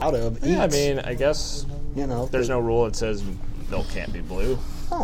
out of. Yeah, I mean, I guess there's no rule that says milk can't be blue.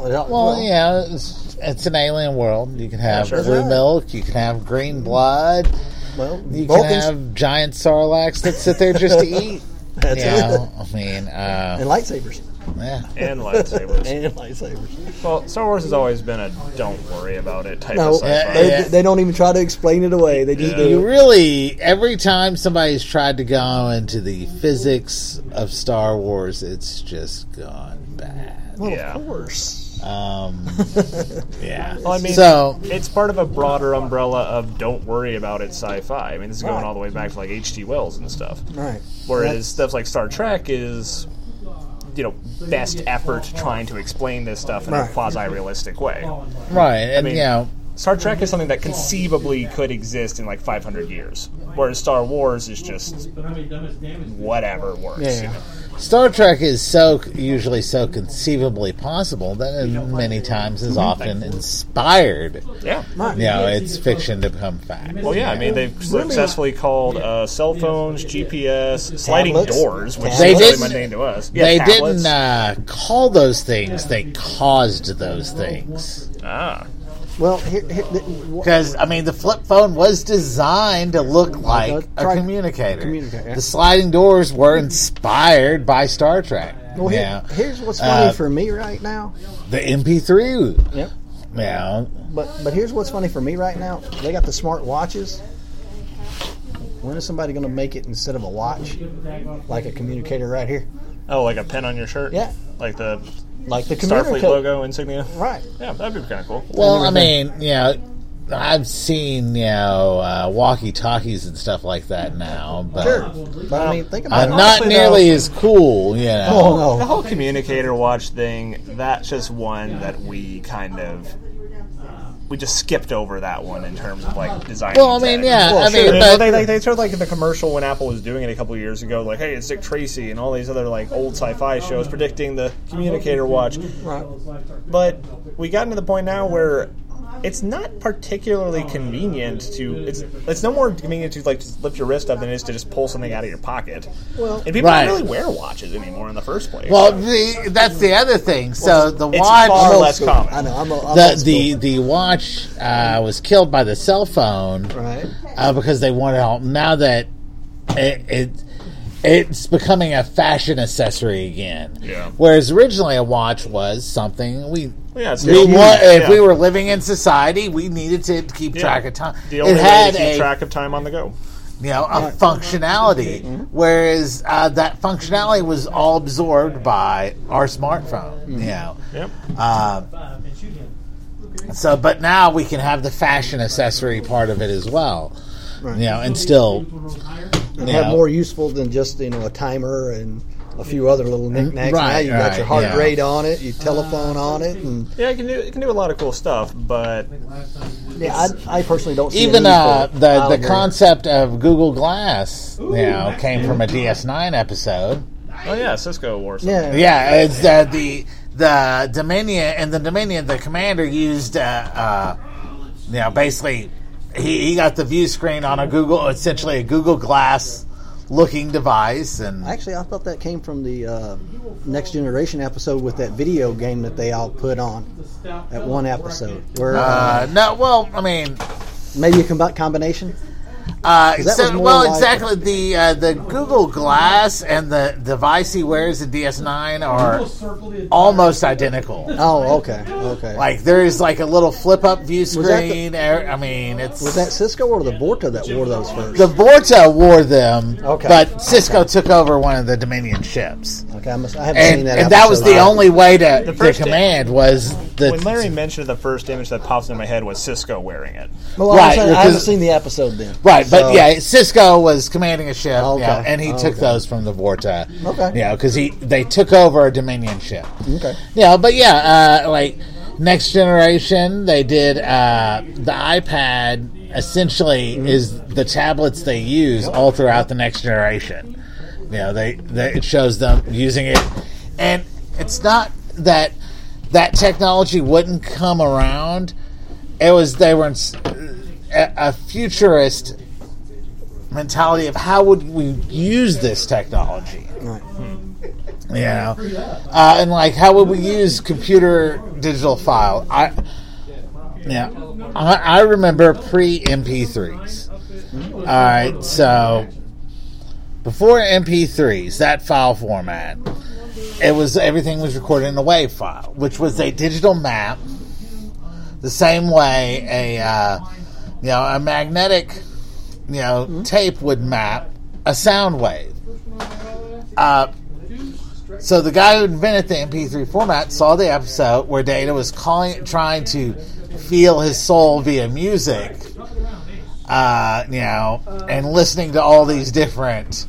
It's an alien world. You can have blue milk. You can have green blood. Well, you can have giant sarlaccs that sit there just to eat. That's it. I mean, and lightsabers. Yeah, and lightsabers. And lightsabers. Well, Star Wars has always been a "don't worry about it" type of sci-fi. They don't even try to explain it away. They just you really, every time somebody's tried to go into the physics of Star Wars, it's just gone bad. Well, of course. Yeah. Well, I mean, it's part of a broader umbrella of "don't worry about it" sci-fi. I mean, this is going all the way back to like H.G. Wells and stuff. Right. Whereas stuff like Star Trek is, best effort trying to explain this stuff in a quasi-realistic way. Right, and I mean, Star Trek is something that conceivably could exist in like 500 years, whereas Star Wars is just whatever works. Yeah. Star Trek is usually so conceivably possible that it many times is often inspired. Yeah. It's fiction to become fact. Well, yeah, I mean, they've successfully called cell phones, GPS, sliding doors, which is really mundane to us. Yeah, they tablets. didn't call those things, they caused those things. Well, because the flip phone was designed to look like a communicator. Yeah. The sliding doors were inspired by Star Trek. Well, here's what's funny for me right now. The MP3. Yep. Yeah. But here's what's funny for me right now. They got the smart watches. When is somebody going to make it instead of a watch, like a communicator right here? Oh, like a pin on your shirt? Yeah. Like the Starfleet logo insignia? Right. Yeah, that'd be kind of cool. Well, I mean, I've seen, walkie-talkies and stuff like that now. But sure. But I mean, think about it. Not nearly as cool, Oh, no. The whole communicator watch thing, that's just one that we just skipped over that one in terms of like design. Well, I mean, they showed like the commercial when Apple was doing it a couple of years ago, like, hey, it's Dick Tracy and all these other like old sci-fi shows predicting the communicator watch. Right. But we got to the point now where it's not particularly convenient to. It's no more convenient to like just lift your wrist up than it is to just pull something out of your pocket. Well, and people don't really wear watches anymore in the first place. Well, that's the other thing. So the watch, far less common. I know. The watch was killed by the cell phone, right? Because they wanted now that it's becoming a fashion accessory again. Yeah. Whereas originally a watch was something if we were living in society, we needed to keep track of time. The only way to keep track of time on the go. A functionality. Mm-hmm. Whereas that functionality was all absorbed by our smartphone. Yep. But now we can have the fashion accessory part of it as well. Right. And still have more useful than just a timer and a few other little knickknacks. Right, now you've got your heart rate on it, your telephone on it, and it can do a lot of cool stuff. But I personally don't see even the concept of Google Glass came from a DS9 episode. Oh yeah, Cisco wore something. It's the Dominion, and the Dominion, the commander used basically he got the view screen on essentially a Google Glass looking device. And actually, I thought that came from the Next Generation episode with that video game that they all put on at one episode. Where maybe a combination. Exactly. The Google Glass and the device he wears in DS9 are almost identical. Oh, okay. Like there's like a little flip-up view screen. Was that Cisco or the Vorta that wore those first? The Vorta wore them, okay, but Cisco took over one of the Dominion ships. Okay, I haven't seen that. And that was the only way to command was when Larry mentioned the first image that pops in my head was Cisco wearing it. Well, I haven't seen the episode then. Right, but Cisco was commanding a ship, and he took those from the Vorta. Okay. Because they took over a Dominion ship. Okay. Like Next Generation, they did the iPad. Essentially, is the tablets they use all throughout the Next Generation. It shows them using it, and it's not that technology wouldn't come around. They were a futurist mentality of how would we use this technology. Right. You know, and like how would we use computer digital file? I remember pre-MP3s. All right, so before MP3s, that file format, everything was recorded in a WAV file, which was a digital map, the same way a magnetic tape would map a sound wave. So the guy who invented the MP3 format saw the episode where Data was trying to feel his soul via music, and listening to all these different,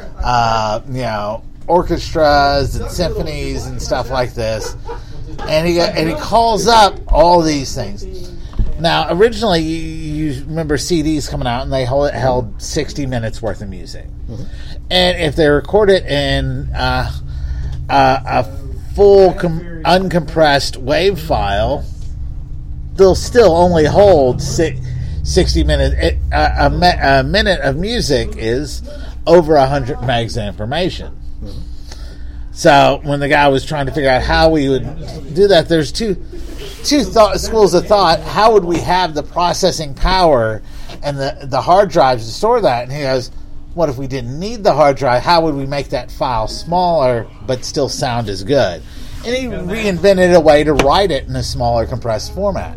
orchestras and symphonies and stuff like this, and he calls up all these things. Now, originally, you remember CDs coming out, and they held 60 minutes worth of music, and if they record it in a full uncompressed WAV file, they'll still only hold 60 minutes. A minute of music is over 100 megs of information. So when the guy was trying to figure out how we would do that, there's two schools of thought. How would we have the processing power and the hard drives to store that? And he goes, what if we didn't need the hard drive? How would we make that file smaller but still sound as good? And he reinvented a way to write it in a smaller compressed format.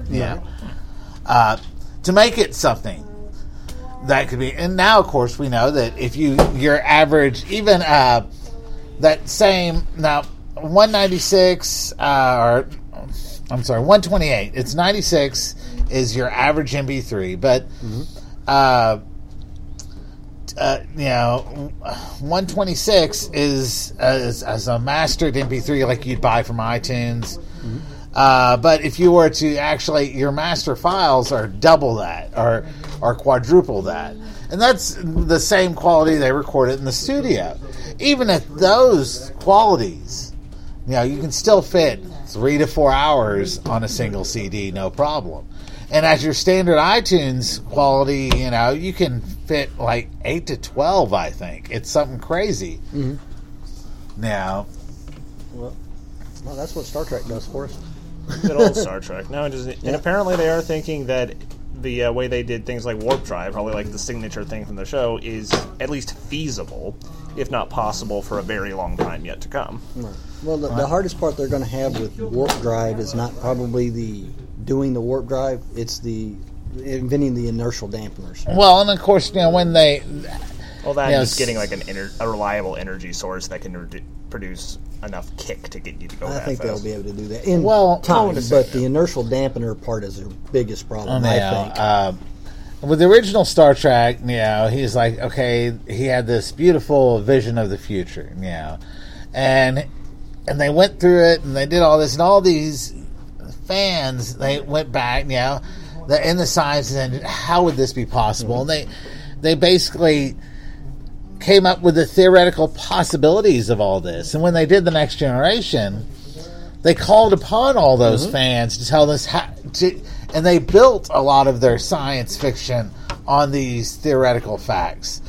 To make it something that could be. And now, of course, we know that if your average, even that same, now 196 128. It's 96 is your average MP3, but 126 is as a mastered MP3 like you'd buy from iTunes. But if you were to actually, your master files are double that or quadruple that. And that's the same quality they recorded in the studio. Even at those qualities, you can still fit 3 to 4 hours on a single CD, no problem. And at your standard iTunes quality, you can fit like 8 to 12, I think. It's something crazy. Now. Well, that's what Star Trek does for us. Good old Star Trek. No, and apparently they are thinking that the way they did things like warp drive, probably like the signature thing from the show, is at least feasible, if not possible, for a very long time yet to come. Right. Well, the hardest part they're going to have with warp drive is not probably doing the warp drive; it's inventing the inertial dampeners. Well, and of course, when they just getting like a reliable energy source that can produce enough kick to get you to go that fast. I think they'll be able to do that in time, but the inertial dampener part is their biggest problem, I think. With the original Star Trek, he's like, okay, he had this beautiful vision of the future, and they went through it, and they did all this, and all these fans, they went back, in the science, and how would this be possible? And they basically came up with the theoretical possibilities of all this. And when they did The Next Generation, they called upon all those fans to tell us and they built a lot of their science fiction on these theoretical facts.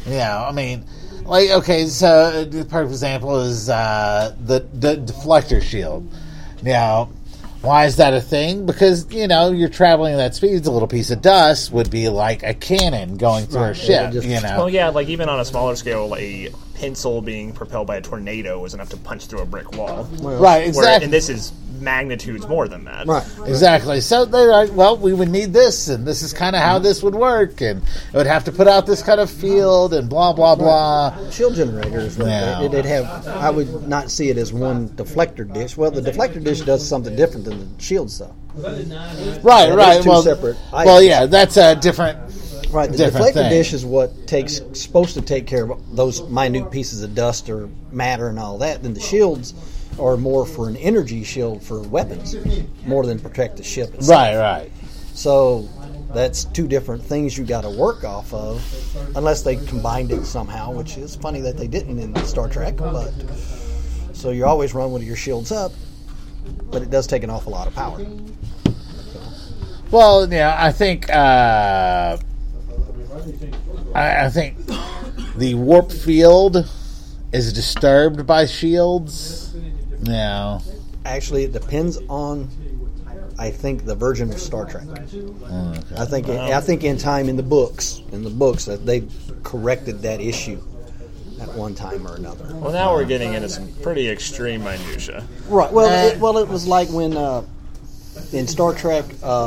Okay, so the perfect example is the deflector shield. Why is that a thing? Because, you're traveling at that speed, a little piece of dust would be like a cannon going through a ship, Well, yeah, like even on a smaller scale, a pencil being propelled by a tornado is enough to punch through a brick wall. Right, exactly. And this is magnitudes more than that. Right. Exactly. So they're like, well, we would need this, and this is kind of how this would work, and it would have to put out this kind of field, and blah, blah, blah. Shield generators, they'd have, I would not see it as one deflector dish. Well, the deflector dish does something different than the shield stuff. Right. Two separate items. Well, yeah, that's a different. Right, the deflector dish is what supposed to take care of those minute pieces of dust or matter and all that. Then the shields are more for an energy shield for weapons, more than protect the ship itself. Right. So that's two different things you got to work off of, unless they combined it somehow, which is funny that they didn't in Star Trek. But so you always run with your shields up, but it does take an awful lot of power. Well, I think I think the warp field is disturbed by shields. No. Actually, it depends on, I think, the version of Star Trek. Okay. I think in time in the books that they've corrected that issue at one time or another. Well, now we're getting into some pretty extreme minutia. Right. Well, it was like when in Star Trek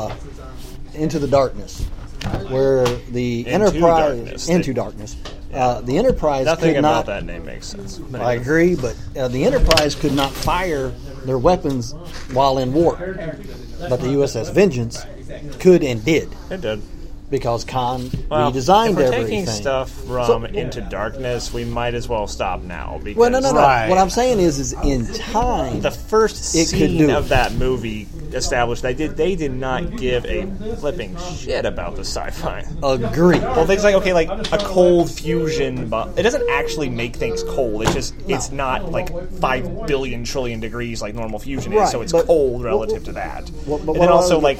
Into the Darkness, where the Enterprise Darkness. Into Darkness. The Enterprise Nothing could about not. that name makes sense. I agree, but the Enterprise could not fire their weapons while in warp, but the USS Vengeance could and did It did. because Khan Well, redesigned if we're everything. taking stuff from Into Darkness, we might as well stop now. Because Well, no. Right. What I'm saying is in time, the first It could scene do of it. that movie established they did not give a flipping shit about the sci-fi. agree. Well, things like a cold fusion, but it doesn't actually make things cold. It's just it's not like 5 billion trillion degrees like normal fusion is, Right, so it's but- cold relative to that. but And what then I also was-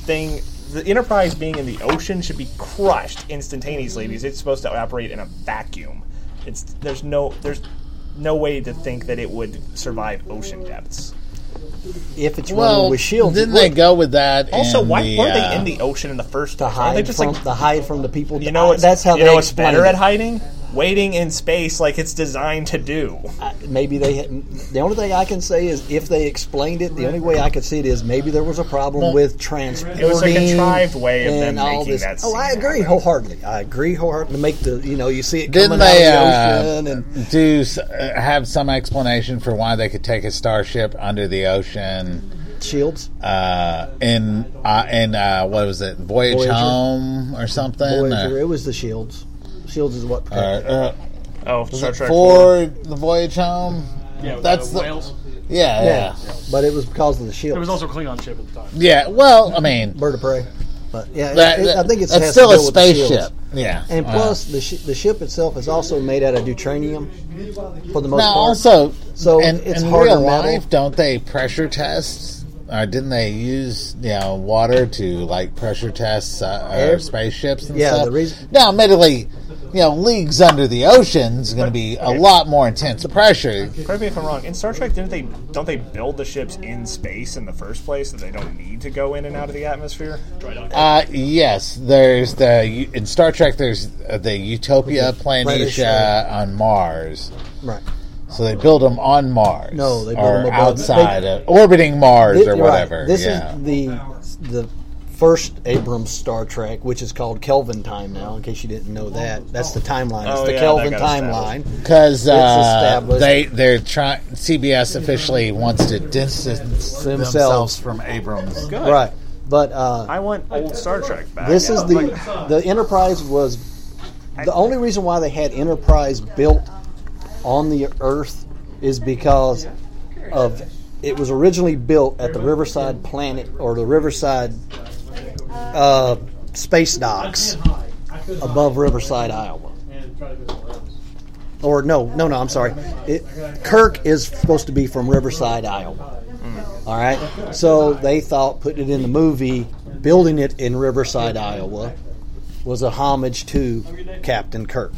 the Enterprise being in the ocean should be crushed instantaneously because it's supposed to operate in a vacuum. There's no way to think that it would survive ocean depths. If it's Well, running with shields, it didn't they would. go with that? Also, in why the, weren't they in the ocean in the first to place? Aren't they hide just from like to hide from the people? you know? That's how you they know what's explained better it. at hiding? Waiting in space like it's designed to do. Maybe the only thing I can say is if they explained it, the only way I could see it is maybe there was a problem with transporting. It was a contrived way of them and all making this. that Oh, I scene agree happen. wholeheartedly. I agree wholeheartedly to make the you see it Didn't coming out they of the ocean and have some explanation for why they could take a starship under the ocean? shields. In what was it, Voyager. Home or something? Voyager, it was the shields. Shields is what protected. Oh, Star Trek 4, the Voyage Home. Yeah, That's the whales. yeah. But it was because of the shields. There was also a Klingon ship at the time. Yeah, well, I mean, Bird of Prey. But yeah, that, I think it's that's has still to a deal with the shields. spaceship. Yeah, And plus, the ship itself is also made out of deuterium for the most now part. also, So in it's in harder real metal. life, don't they pressure test? Or didn't they use water to like pressure test spaceships and Yeah, stuff? the reason- Now, admittedly, leagues under the ocean is going to be a lot more intense pressure. Correct me if I'm wrong. In Star Trek, don't they build the ships in space in the first place, so they don't need to go in and out of the atmosphere? Yes, there's in Star Trek. There's the Utopia Planitia on Mars, Right. so they build them on Mars. No, they build or them above- outside, orbiting Mars or Right. whatever. This yeah. is the first Abrams Star Trek, which is called Kelvin time now. In case you didn't know that, that's the timeline. It's Oh, the yeah, Kelvin that got timeline. Because established. they're trying. CBS officially wants to distance themselves from Abrams. Good. Right. But I want old Star Trek back. this is the Enterprise was the only reason why they had Enterprise built on the Earth is because of it was originally built at the Riverside Planet or the Riverside space docks above Riverside, Iowa. Or no, I'm sorry. Kirk is supposed to be from Riverside, Iowa. All right, so they thought putting it in the movie, building it in Riverside, Iowa, was a homage to Captain Kirk.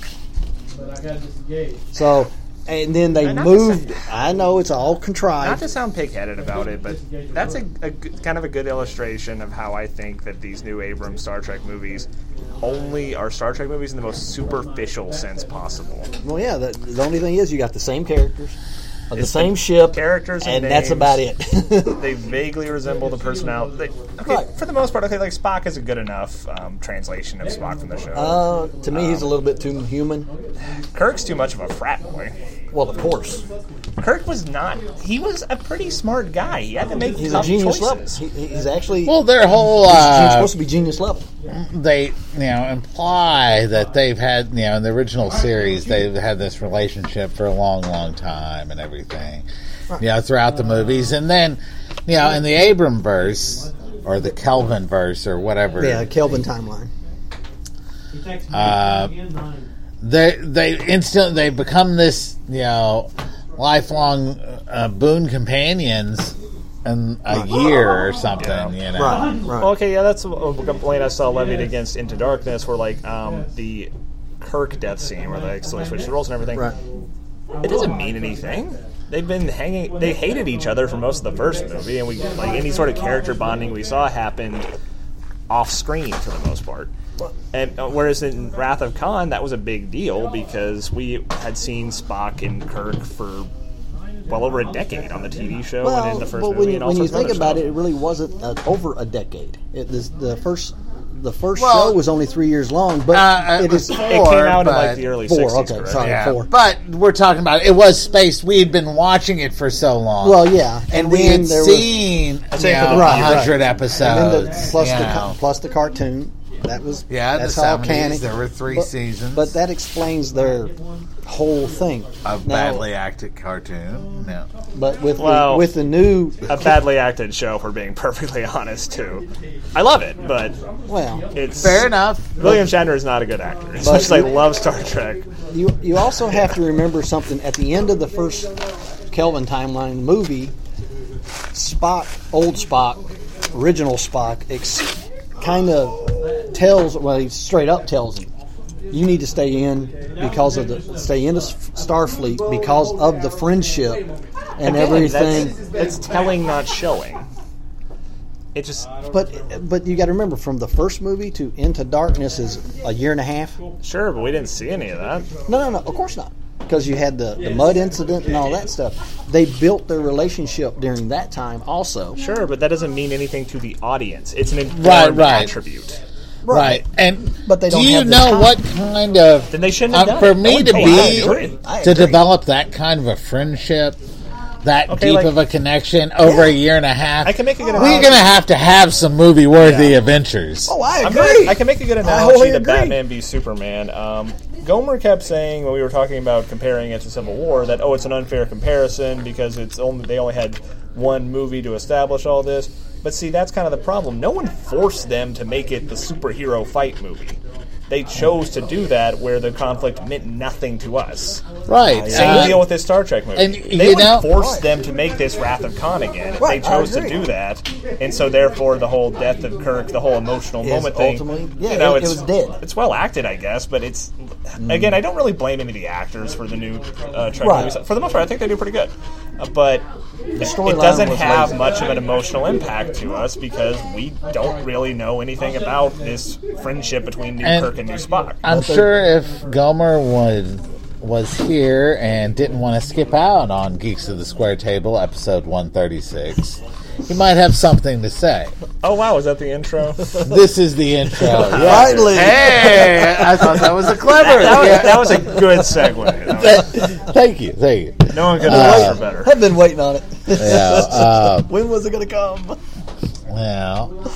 So, and then they Not to moved. I know it's all Not contrived. to sound pig-headed about it, but that's a kind of a good illustration of how I think that these new Abrams Star Trek movies only are Star Trek movies in the most superficial sense possible. Well, yeah. The only thing is, you got the same characters, the same ship, Characters and that's names. about it. They vaguely resemble the personality. Right. For the most part, okay, like Spock is a good enough translation of Spock from the show. To me, he's a little bit too human. Kirk's too much of a frat boy. Well, of course, Kirk was not. He was a pretty smart guy. He had to make he's a tough genius choices. level. He's actually Well, their whole he's supposed to be genius level. they imply that they've had in the original series they've had this relationship for a long time and everything. Throughout the movies, and then in the Abram verse or the Kelvin verse or whatever. Yeah, Kelvin timeline. They become this lifelong boon companions in a year or something. Right. Well, okay, yeah, that's a complaint I saw levied against Into Darkness, where like the Kirk death scene where they slowly switch the roles and everything. Right. It doesn't mean anything. They've been hanging. They hated each other for most of the first movie, and we like any sort of character bonding we saw happened off screen for the most part. And whereas in Wrath of Khan, that was a big deal because we had seen Spock and Kirk for well over a decade on the TV show and in the first movie. When you think about it, it really wasn't over a decade. The first show was only 3 years long, but it came out in like the early 60s. Okay, correct? sorry, 4. But we're talking about it was spaced. We had been watching it for so long. Well, yeah, and we had seen 100 episodes. Plus the cartoon. That was that's the all 70s. canon. There were 3 seasons, but that explains their whole thing. A badly acted cartoon. No. But with the new a badly acted show, if we're being perfectly honest, too. I love it, but it's fair enough. William Shatner is not a good actor. As much as I love Star Trek, you also have to remember something. At the end of the first Kelvin timeline movie, Spock, old Spock, original Spock, kind of he straight up tells him, you need to stay in stay in the Starfleet because of the friendship and everything. That's telling, not showing. It just. But you got to remember, from the first movie to Into Darkness is a year and a half. Sure, but we didn't see any of that. No, of course not. Because you had the mud incident and all that stuff. They built their relationship during that time also. Sure, but that doesn't mean anything to the audience. It's an important attribute. Right. But they don't do you have the know time. what kind of... Then they shouldn't have done for it. me to develop that kind of a friendship, that deep of a connection over a year and a half, I can make a good we're going to have some movie-worthy adventures. Oh, I agree. I can make a good analogy to Batman v Superman. Gomer kept saying when we were talking about comparing it to Civil War that, it's an unfair comparison because they only had one movie to establish all this. But see, that's kind of the problem. No one forced them to make it the superhero fight movie. They chose to do that where the conflict meant nothing to us. Right. Same deal with this Star Trek movie. And they would force them to make this Wrath of Khan again if they chose to do that. And so therefore the whole death of Kirk, the whole emotional moment thing, it was dead. It's well acted, I guess, but it's again, I don't really blame any of the actors for the new Trek movies. For the most part, I think they do pretty good. But it doesn't have much of an emotional impact to us because we don't really know anything about this friendship between New Kirk and New Spock. I'm sure if Gomer was here and didn't want to skip out on Geeks of the Square Table, episode 136, he might have something to say. Oh, wow, is that the intro? This is the intro. Finally. Hey, I thought that was a clever. That was a good segue. Thank you. No one could have asked for better. I've been waiting on it. Yeah, when was it going to come? Well,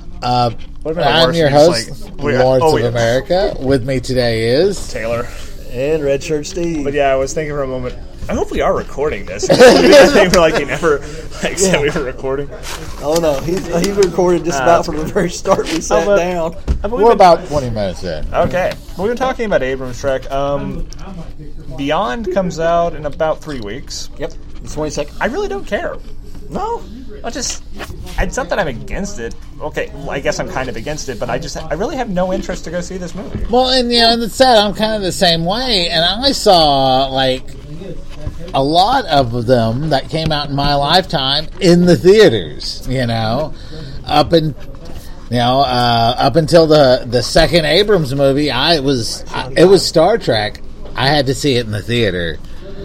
I'm your host, Lawrence of America. With me today is Taylor and Red Shirt Steve. But yeah, I was thinking for a moment, I hope we are recording this. They were like, you never said we were recording. Oh no, he recorded just about from the very start. We sat down. We're about 20 minutes in. Okay, we've been talking about Abrams Trek. Beyond comes out in about 3 weeks. Yep, the 22nd. I really don't care. No, it's not that I'm against it. Okay, well, I guess I'm kind of against it, but I really have no interest to go see this movie. Well, and it's sad. I'm kind of the same way, and I saw a lot of them that came out in my lifetime in the theaters. Up until the second Abrams movie, it was Star Trek. I had to see it in the theater.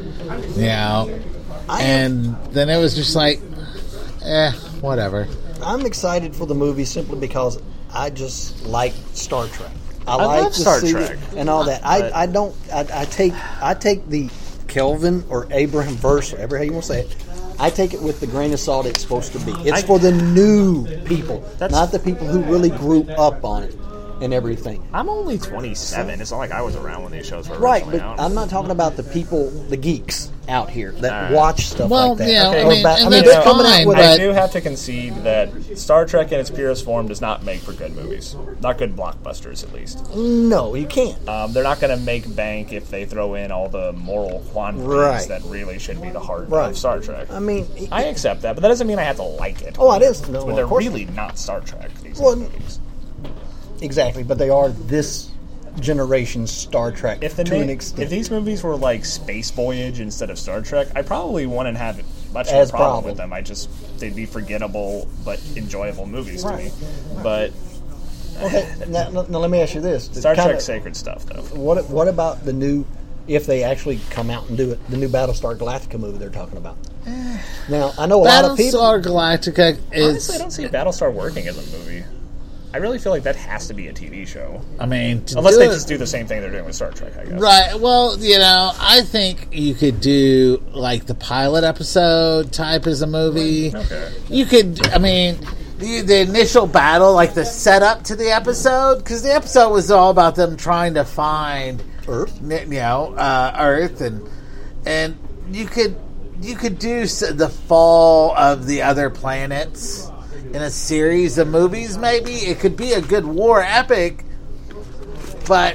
And then it was just like, whatever. I'm excited for the movie simply because I just like Star Trek. I love like Star Trek and all that. I take the Kelvin or Abraham verse, whatever how you want to say it. I take it with the grain of salt it's supposed to be. It's for the new people, not the people who really grew up on it and everything. I'm only 27. It's not like I was around when these shows were right, originally but out. I'm not talking about the people, the geeks out here that watch stuff like that. Yeah, Okay. They're coming out with. I do have to concede that Star Trek in its purest form does not make for good movies. Not good blockbusters, at least. No, you can't. They're not going to make bank if they throw in all the moral quandaries that really should be the heart of Star Trek. I accept that, but that doesn't mean I have to like it. Oh, it is. No, but they're really not Star Trek, these movies. Exactly, but they are this generation Star Trek to an extent. If these movies were like Space Voyage instead of Star Trek, I probably wouldn't have much of As a problem problem. with them. They'd be forgettable but enjoyable movies Right. to me. But Okay, now let me ask you this: Star Kinda- Trek's sacred stuff, though. What about the new? If they actually come out and do it, the new Battlestar Galactica movie they're talking about. Now I know a lot of people. Battlestar Galactica Honestly, I don't is. see Battlestar working as a movie. I really feel like that has to be a TV show. I mean, to Unless do they it- just do the same thing they're doing with Star Trek, I guess. Right. Well, I think you could do like the pilot episode type as a movie. Okay. You could. I mean, the initial battle, like the setup to the episode, because the episode was all about them trying to find Earth. Earth, and you could do the fall of the other planets in a series of movies. Maybe it could be a good war epic, but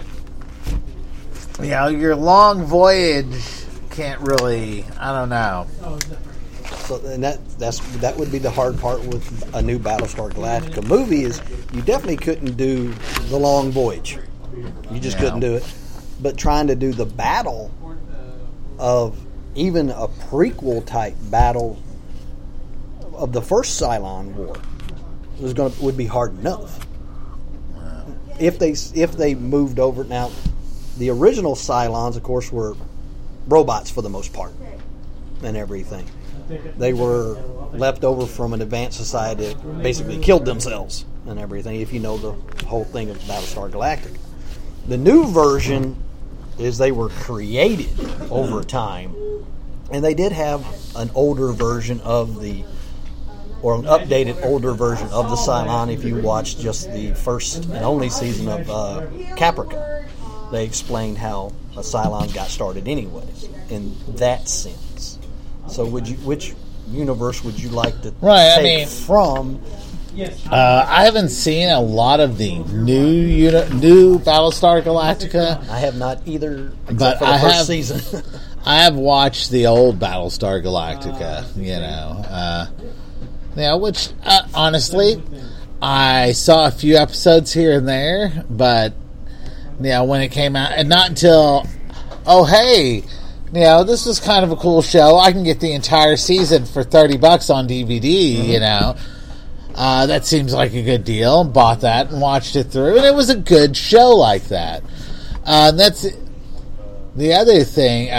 your long voyage can't really. I don't know. So, and that would be the hard part with a new Battlestar Galactica movie is you definitely couldn't do the long voyage. You just couldn't do it. But trying to do the battle of even a prequel type battle of the first Cylon War would be hard enough. If they moved over now, the original Cylons, of course, were robots for the most part and everything. They were left over from an advanced society that basically killed themselves and everything, if you know the whole thing of Battlestar Galactica. The new version is they were created over time, and they did have an older version of or an updated older version of the Cylon. If you watch just the first and only season of Caprica, they explained how a Cylon got started anyways, in that sense. So which universe would you like to take from? I haven't seen a lot of the new Battlestar Galactica. I have not either, except But for the I first have- season. I have watched the old Battlestar Galactica, which honestly, I saw a few episodes here and there, but when it came out, and not until, this was kind of a cool show. I can get the entire season for $30 on DVD. That seems like a good deal. Bought that and watched it through, and it was a good show like that. That's the other thing.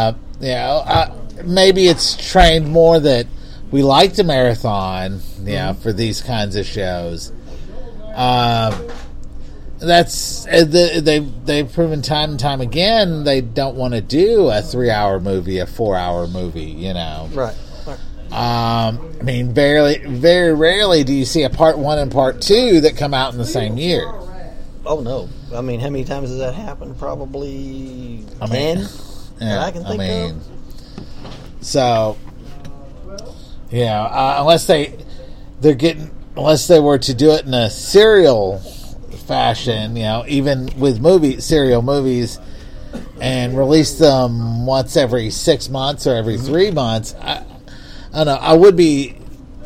Maybe it's trained more that we like to marathon, for these kinds of shows. That's they've proven time and time again they don't want to do a 3-hour movie, a 4-hour movie. Right. I mean, very rarely do you see a part 1 and part 2 that come out in the same year. Oh no! I mean, how many times has that happened? Probably 10. That I can think of. So, unless they were to do it in a serial fashion, even with serial movies, and release them once every 6 months or every 3 months, I don't know. I would be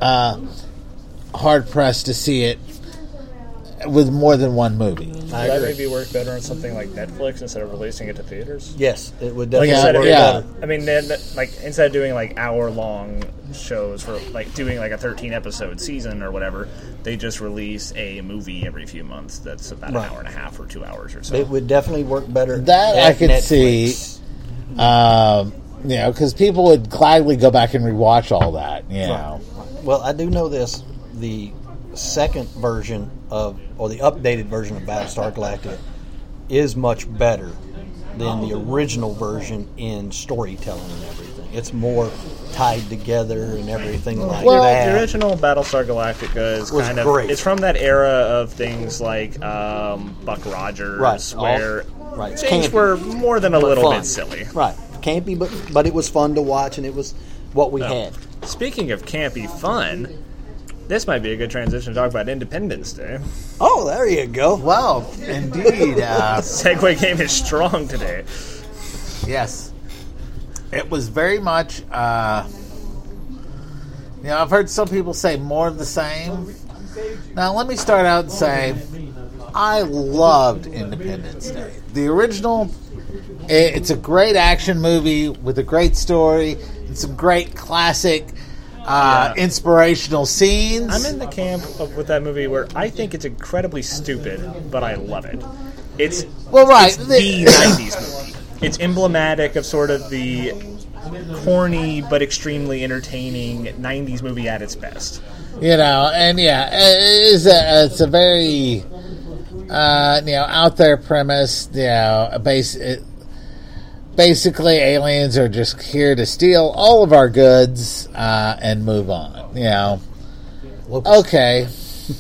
hard pressed to see it with more than one movie. Would that maybe work better on something like Netflix instead of releasing it to theaters? Yes, it would definitely work better. I mean, then, instead of doing hour-long shows for doing a 13-episode season or whatever, they just release a movie every few months that's about an hour and a half or 2 hours or so. It would definitely work better. That at I could Netflix. see. Because people would gladly go back and rewatch all that. Right. Well, I do know this: the second version or the updated version of Battlestar Galactica is much better than the original version in storytelling and everything. It's more tied together and everything like that. The original Battlestar Galactica is Was great. It's from that era of things like Buck Rogers, where things were more than a little bit silly. Right. Campy, but it was fun to watch, and it was what we had. Speaking of campy fun, this might be a good transition to talk about Independence Day. Oh, there you go. Well, indeed. Segway game is strong today. Yes. It was very much, I've heard some people say more of the same. Now, let me start out and say, I loved Independence Day. The original, it's a great action movie with a great story and some great classic inspirational scenes. I'm in the camp with that movie where I think it's incredibly stupid, but I love it. It's the 90s movie. It's emblematic of sort of the corny but extremely entertaining 90s movie at its best. It's a very out there premise. Basically, aliens are just here to steal all of our goods and move on. Okay.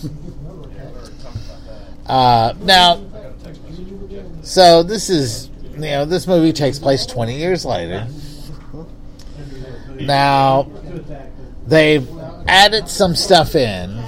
Now, so this movie takes place 20 years later. Now, they've added some stuff in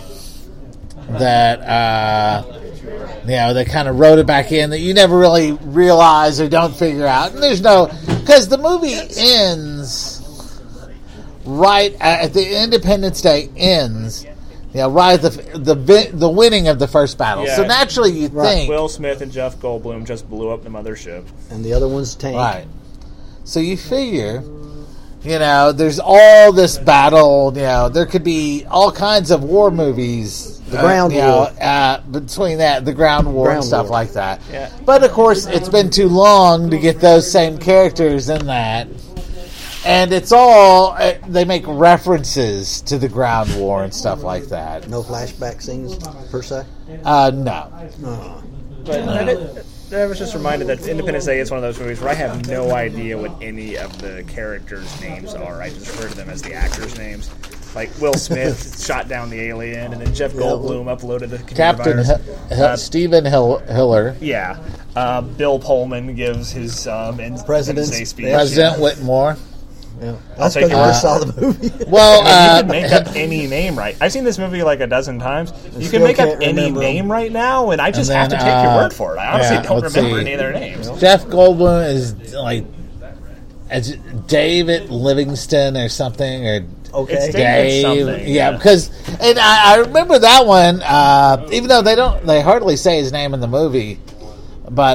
that, they kind of wrote it back in that you never really realize or don't figure out. And because the movie ends right at the Independence Day ends, right at the winning of the first battle. Yeah. So naturally you think Will Smith and Jeff Goldblum just blew up the mothership. And the other one's Tank. Right. So you figure, there's all this battle, there could be all kinds of war movies. The ground war. Between that, the ground war and stuff war. like that. Yeah. But, of course, it's been too long to get those same characters in that. And it's all, they make references to the ground war and stuff like that. No flashback scenes, per se? No. But I was just reminded that Independence Day is one of those movies where I have no idea what any of the characters' names are. I just refer to them as the actors' names. Like Will Smith shot down the alien, and then Jeff Goldblum uploaded the Captain Stephen Hiller. Yeah. Bill Pullman gives his Independence Day speech. President Whitmore. Yeah. That's because I saw the movie. Well, you can make up any name right. I've seen this movie like a dozen times. You can make up any name right now, and I just have to take your word for it. I honestly don't remember any of their names. Jeff Goldblum is like as David Livingston or something, or Okay. Dave. Yeah, because and I remember that one. Even though they hardly say his name in the movie, but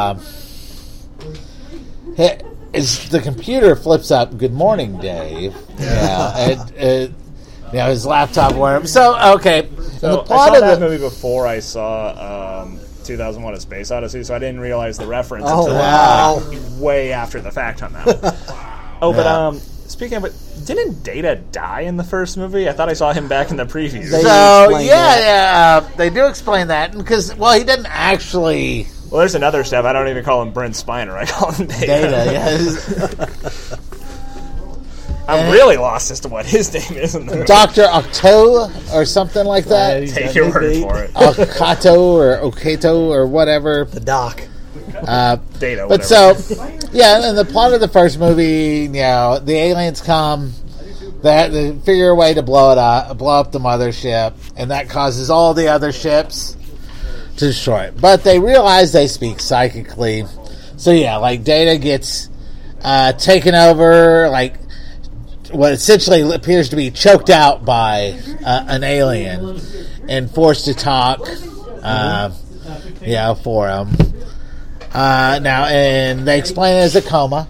the computer flips up, "Good morning, Dave." Yeah, his laptop went. So okay, so the plot I saw of that movie before I saw 2001: A Space Odyssey, so I didn't realize the reference until way after the fact on that one. But speaking of it, didn't Data die in the first movie? I thought I saw him back in the preview. They do explain that because he didn't actually. Well, there's another step. I don't even call him Brent Spiner. I call him Data. I'm really lost as to what his name is in the movie. Dr. Octo or something like that. Take your word for it. Okato or Okato or whatever. The Doc. Data, but whatever. In the plot of the first movie, the aliens come, they figure a way to blow up the mothership, and that causes all the other ships to destroy it. But they realize they speak psychically, so Data gets taken over, what essentially appears to be choked out by an alien and forced to talk for him. Now, and they explain it as a coma.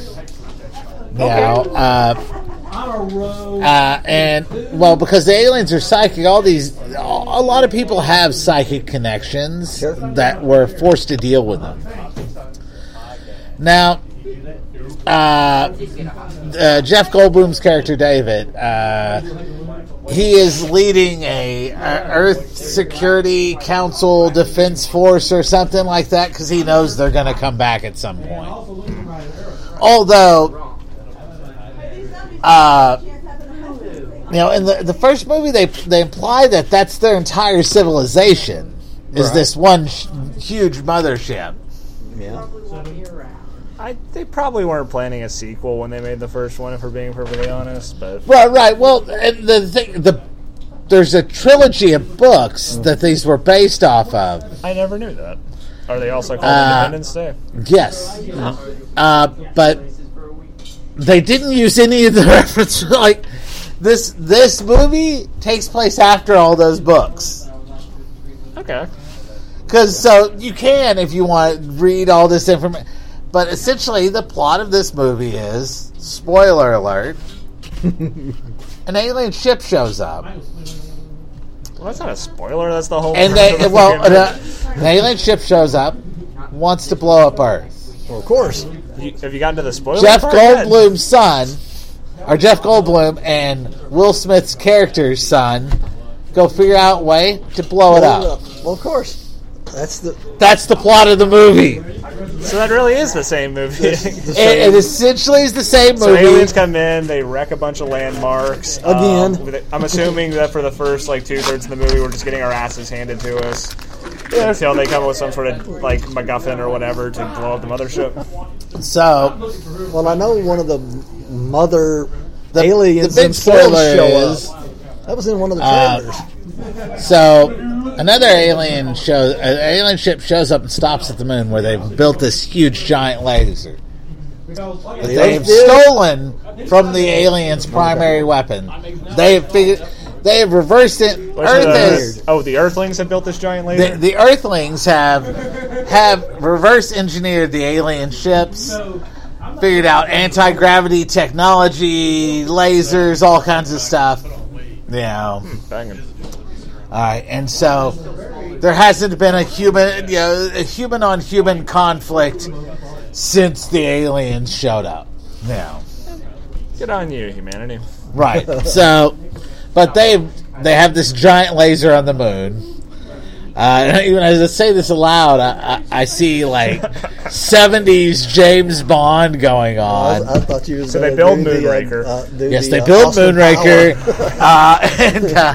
Because the aliens are psychic, a lot of people have psychic connections that were forced to deal with them. Now, Jeff Goldblum's character David, he is leading a Earth Security Council Defense Force or something like that because he knows they're going to come back at some point. Although, in the first movie, they imply that that's their entire civilization is this one huge mothership. Yeah. They probably weren't planning a sequel when they made the first one, if we're being perfectly honest. But right. Well, there's a trilogy of books that these were based off of. I never knew that. Are they also called Independence Day? Yes. But they didn't use any of the references. This movie takes place after all those books. Okay. Because so you can, if you want, read all this information. But essentially, the plot of this movie is, spoiler alert, an alien ship shows up. Well, that's not a spoiler. That's the whole. And an alien ship shows up, wants to blow up Earth. Well, of course. Have you gotten to the spoiler? Jeff part yet? Goldblum's son, or Jeff Goldblum and Will Smith's character's son, go figure out a way to blow it up. Well, of course. That's the plot of the movie. So that really is the same movie. It essentially is the same movie. So aliens come in, they wreck a bunch of landmarks. Again. I'm assuming that for the first 2/3 of the movie, we're just getting our asses handed to us until they come up with some sort of MacGuffin or whatever to blow up the mothership. So, well, I know one of the mother aliens the big themselves spoiler show is, up. That was in one of the trailers. So, another alien ship shows up and stops at the moon where they've built this huge giant laser. They've stolen from the aliens' primary weapon. They have reversed it. The Earthlings have built this giant laser? The Earthlings have reverse engineered the alien ships, figured out anti-gravity technology, lasers, all kinds of stuff. Banging. All right, and so there hasn't been a human on human conflict since the aliens showed up. Now, good on you, humanity. right? So, but they have this giant laser on the moon. Even as I say this aloud, I see 70s James Bond going on. I thought you was so they build Moonraker. Yes, they build Moonraker, and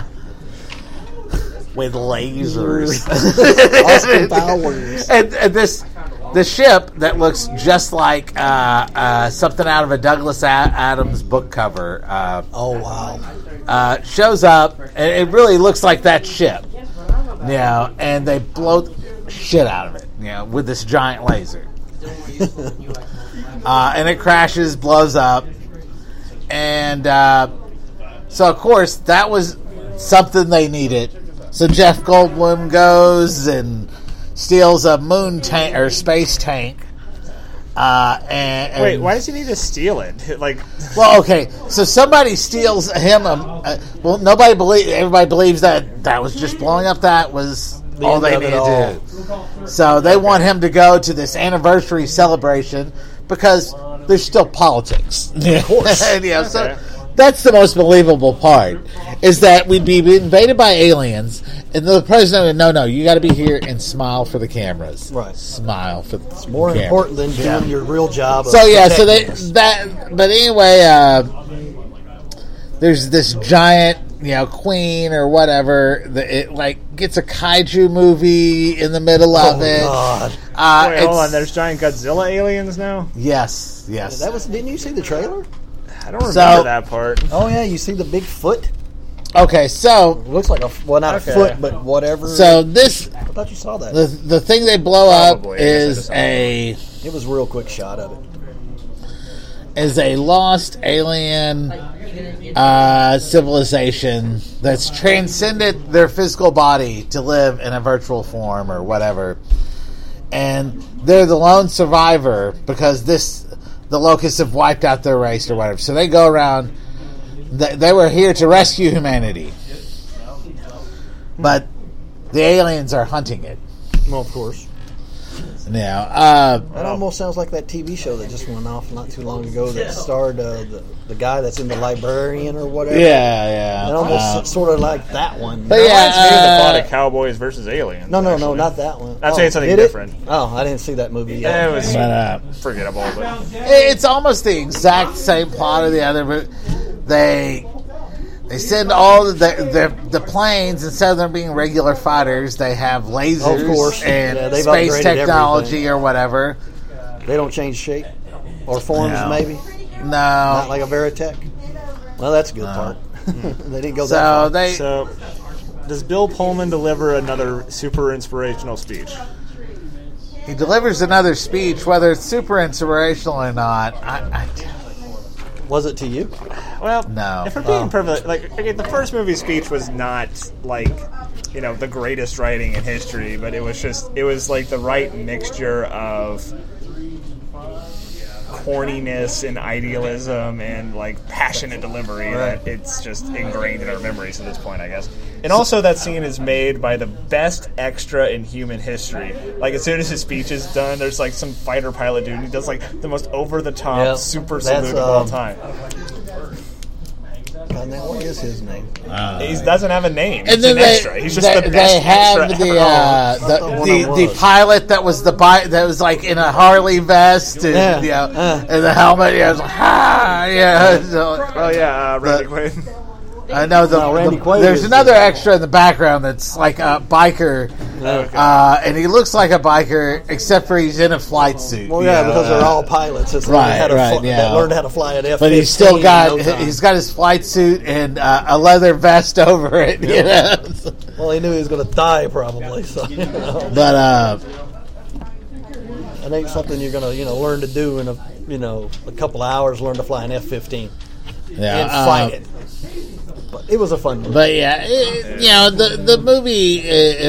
with lasers. Austin Powers. And the ship that looks just like something out of a Douglas Adams book cover. Oh wow! Shows up, and it really looks like that ship. And they blow the shit out of it. With this giant laser. And it crashes, blows up, and so of course that was something they needed. So Jeff Goldblum goes and steals a moon tank or space tank. And wait, why does he need to steal it? Well, okay, so somebody steals him. Everybody believes that was just blowing up. That was all they needed to do. So they want him to go to this anniversary celebration because there's still politics. Of course, so that's the most believable part. Is that we'd be invaded by aliens, and the president would, no, you got to be here and smile for the cameras. Right. Smile for the cameras. It's more important than doing your real job. But anyway, there's this giant, queen or whatever. It gets a kaiju movie in the middle of it. God. Wait, hold on. There's giant Godzilla aliens now? Yes. Didn't you see the trailer? I don't remember that part. Oh yeah, you see the big foot? Okay, so it looks like a foot, but whatever. So I thought you saw that. The thing they blow Probably. up is It was a real quick shot of it. Is a lost alien civilization that's transcended their physical body to live in a virtual form or whatever, and they're the lone survivor because the locusts have wiped out their race or whatever. So they go around. They were here to rescue humanity, but the aliens are hunting it. Well, of course. Now, that almost sounds like that TV show that just went off not too long ago that starred the guy that's in The Librarian or whatever. Yeah. It almost sort of like that one. But the plot of Cowboys versus Aliens. No, not that one. I'm saying something different. Oh, I didn't see that movie yet. It was forgettable. But it's almost the exact same plot of the other, but they send all the planes, instead of them being regular fighters, they have lasers of course. and space technology everything. Or whatever. They don't change shape or forms, maybe? No. Not like a Veritech? Well, that's a good part. They didn't go that far. So, does Bill Pullman deliver another super inspirational speech? He delivers another speech, whether it's super inspirational or not. Was it to you? Well, no. If we're being perfect, the first movie speech was not the greatest writing in history, but it was like the right mixture of corniness and idealism and like passionate delivery that it's just ingrained in our memories at this point, I guess. And also that scene is made by the best extra in human history. Like as soon as his speech is done, there's like some fighter pilot dude who does like the most over the top super salute of all time. What is his name? He doesn't have a name. And then extra. He's just the best they have extra the pilot that was that was like in a Harley vest and and the helmet. Yeah, it was like, Randy Quaid. Randy Quaid there's another extra in the background that's like a biker, and he looks like a biker except for he's in a flight suit. Well, because they're all pilots. It's that learned how to fly an F-15. But he's still got he's got his flight suit and a leather vest over it. You know? Well, he knew he was going to die probably. So, But it ain't something you're going to learn to do in a couple of hours. Learn to fly an F-15 and fight it. But it was a fun movie. But the movie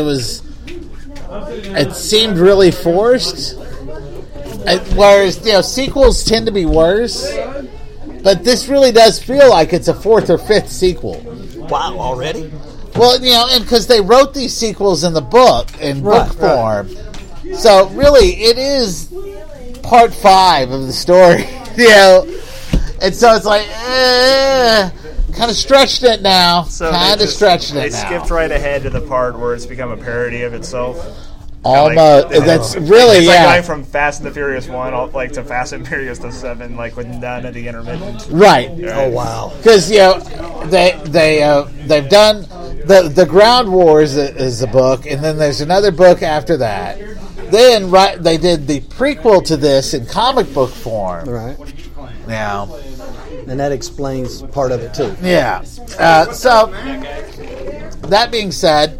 it seemed really forced. Whereas sequels tend to be worse, but this really does feel like it's a fourth or fifth sequel. Wow, already? Well, and because they wrote these sequels in the book book form, so really it is part 5 of the story. And so it's like. Kind of stretched it now. So They skipped right ahead to the part where it's become a parody of itself. Almost. That's really, it's like going from Fast and the Furious 1 to Fast and Furious 7, like with none of the intermittent. Right. Oh, wow. Because, they've done the Ground Wars is a book, and then there's another book after that. Then they did the prequel to this in comic book form. Right. Now. And that explains part of it, too. Yeah. So, that being said,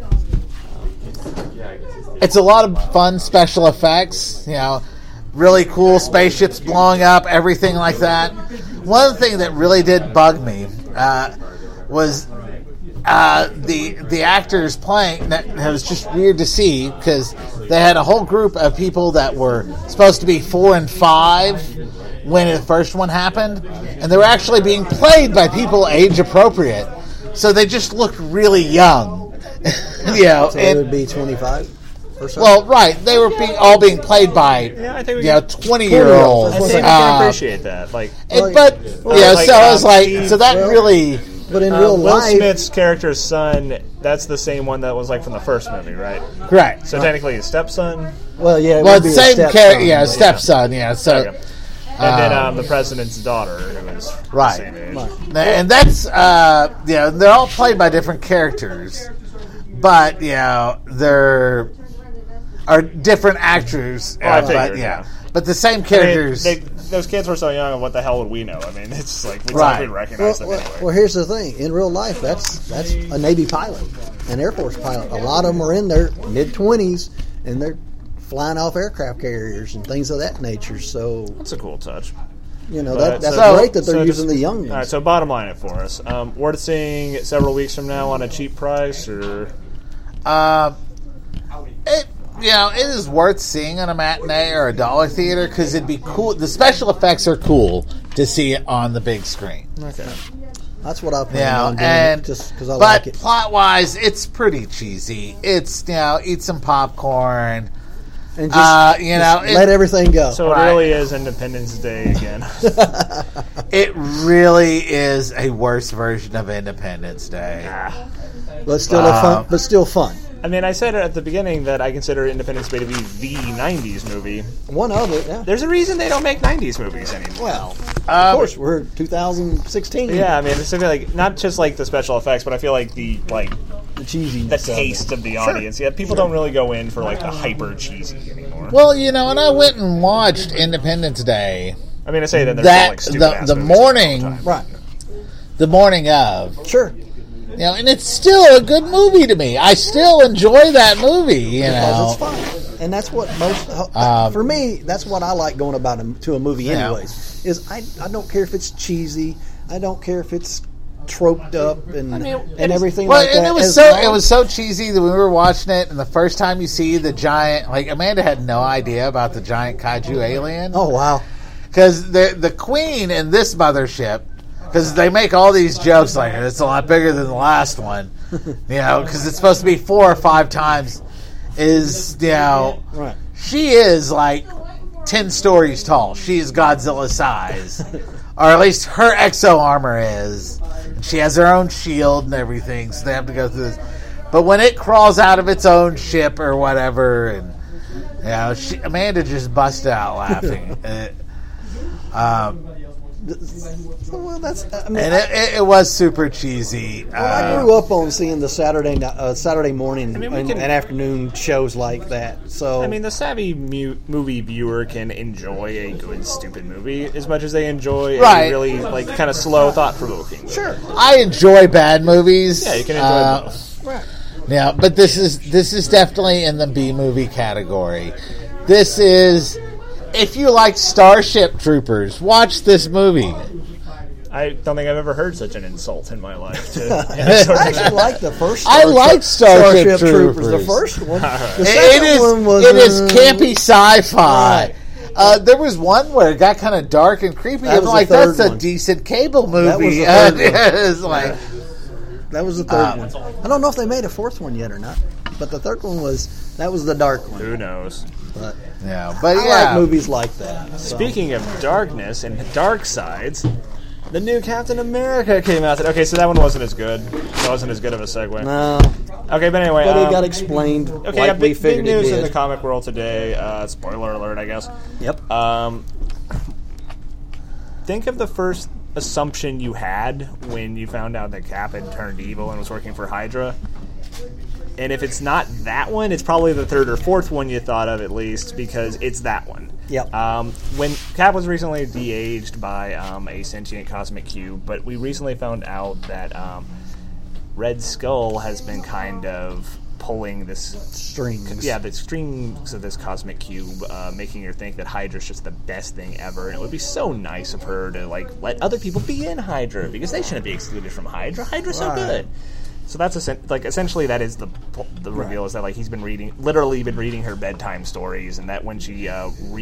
it's a lot of fun special effects. Really cool spaceships blowing up, everything like that. One thing that really did bug me was the actors playing. That was just weird to see because they had a whole group of people that were supposed to be 4 and 5 when the first one happened, and they were actually being played by people age appropriate, so they just looked really young. So they would be 25 or so. Well, right, they were all being played by 20-year-olds. I think I appreciate that. So that really. But in real Will life, Smith's character's son, that's the same one that was like from the first movie, right? Right. So technically his stepson. Well, yeah. The same character, stepson. Yeah. So. Okay. And then the president's daughter, who is the same age. And that's, they're all played by different characters, but, there are different actors. I figured, but the same characters. Those kids were so young, and what the hell would we know? I mean, it's like, we'd recognize them anyway. Well, here's the thing. In real life, that's a Navy pilot, an Air Force pilot. A lot of them are in their mid-20s, and they're flying off aircraft carriers and things of that nature. So that's a cool touch. That's great that they're using the young ones. All right, so bottom line it for us. Worth seeing several weeks from now on a cheap price, or it is worth seeing on a matinee or a dollar theater because it'd be cool. The special effects are cool to see it on the big screen. Okay. That's what I plan on doing, just because I like it. But plot-wise, it's pretty cheesy. It's, eat some popcorn. And just let everything go. So it really is Independence Day again. It really is a worse version of Independence Day. But still fun. I mean, I said at the beginning that I consider Independence Day to be the 90s movie. One of it, yeah. There's a reason they don't make 90s movies anymore. Well, of course, we're 2016. Yeah, I mean, it's like not just like the special effects, but I feel like the cheesy, the taste of the audience. Yeah, people don't really go in for like the hyper cheesy anymore. Well, and I went and watched Independence Day. I mean, I say that there's still like stupid the morning, right? The morning of, sure. And it's still a good movie to me. I still enjoy that movie. Because it's fun, and that's what most for me. That's what I like going to a movie, anyways. Is I don't care if it's cheesy. I don't care if it's troped up and everything Well, like and that. it was so cheesy that when we were watching it, and the first time you see the giant, like Amanda had no idea about the giant kaiju alien. Oh wow! Because the queen in this mothership, because they make all these jokes like it's a lot bigger than the last one, because it's supposed to be 4 or 5 times. Right. She is like 10 stories tall. She is Godzilla size. Or at least her exo armor is. And she has her own shield and everything, so they have to go through this. But when it crawls out of its own ship or whatever, and Amanda just busted out laughing. Well, and it was super cheesy. I grew up on seeing the Saturday morning and afternoon shows like that. So the savvy movie viewer can enjoy a good, stupid movie as much as they enjoy a really kind of slow, thought-provoking. Sure, I enjoy bad movies. Yeah, you can enjoy both. Right. Yeah, but this is definitely in the B movie category. This is. If you like Starship Troopers, watch this movie. I don't think I've ever heard such an insult in my life. I actually like the first. I like Starship Troopers. The first one. The second one was. It is campy sci-fi. Right. There was one where it got kind of dark and creepy. I'm like, that's a decent cable movie. That was the third one. I don't know if they made a fourth one yet or not, but the third one was the dark one. Who knows? But I like movies like that. So. Speaking of darkness and dark sides, the new Captain America came out. Okay, so that one wasn't as good. It wasn't as good of a segue. No. Okay, but anyway. But it got explained. Okay, like we figured big news it did. in the comic world today. Spoiler alert, I guess. Yep. Think of the first assumption you had when you found out that Cap had turned evil and was working for Hydra. And if it's not that one, it's probably the third or fourth one you thought of at least, because it's that one. Yep. When Cap was recently de-aged by a sentient cosmic cube, but we recently found out that Red Skull has been kind of pulling this strings. Yeah, the strings of this cosmic cube, making her think that Hydra's just the best thing ever. And it would be so nice of her to let other people be in Hydra, because they shouldn't be excluded from Hydra. Hydra's so good. So that's essentially that is the reveal, is that he's been literally been reading her bedtime stories, and that when she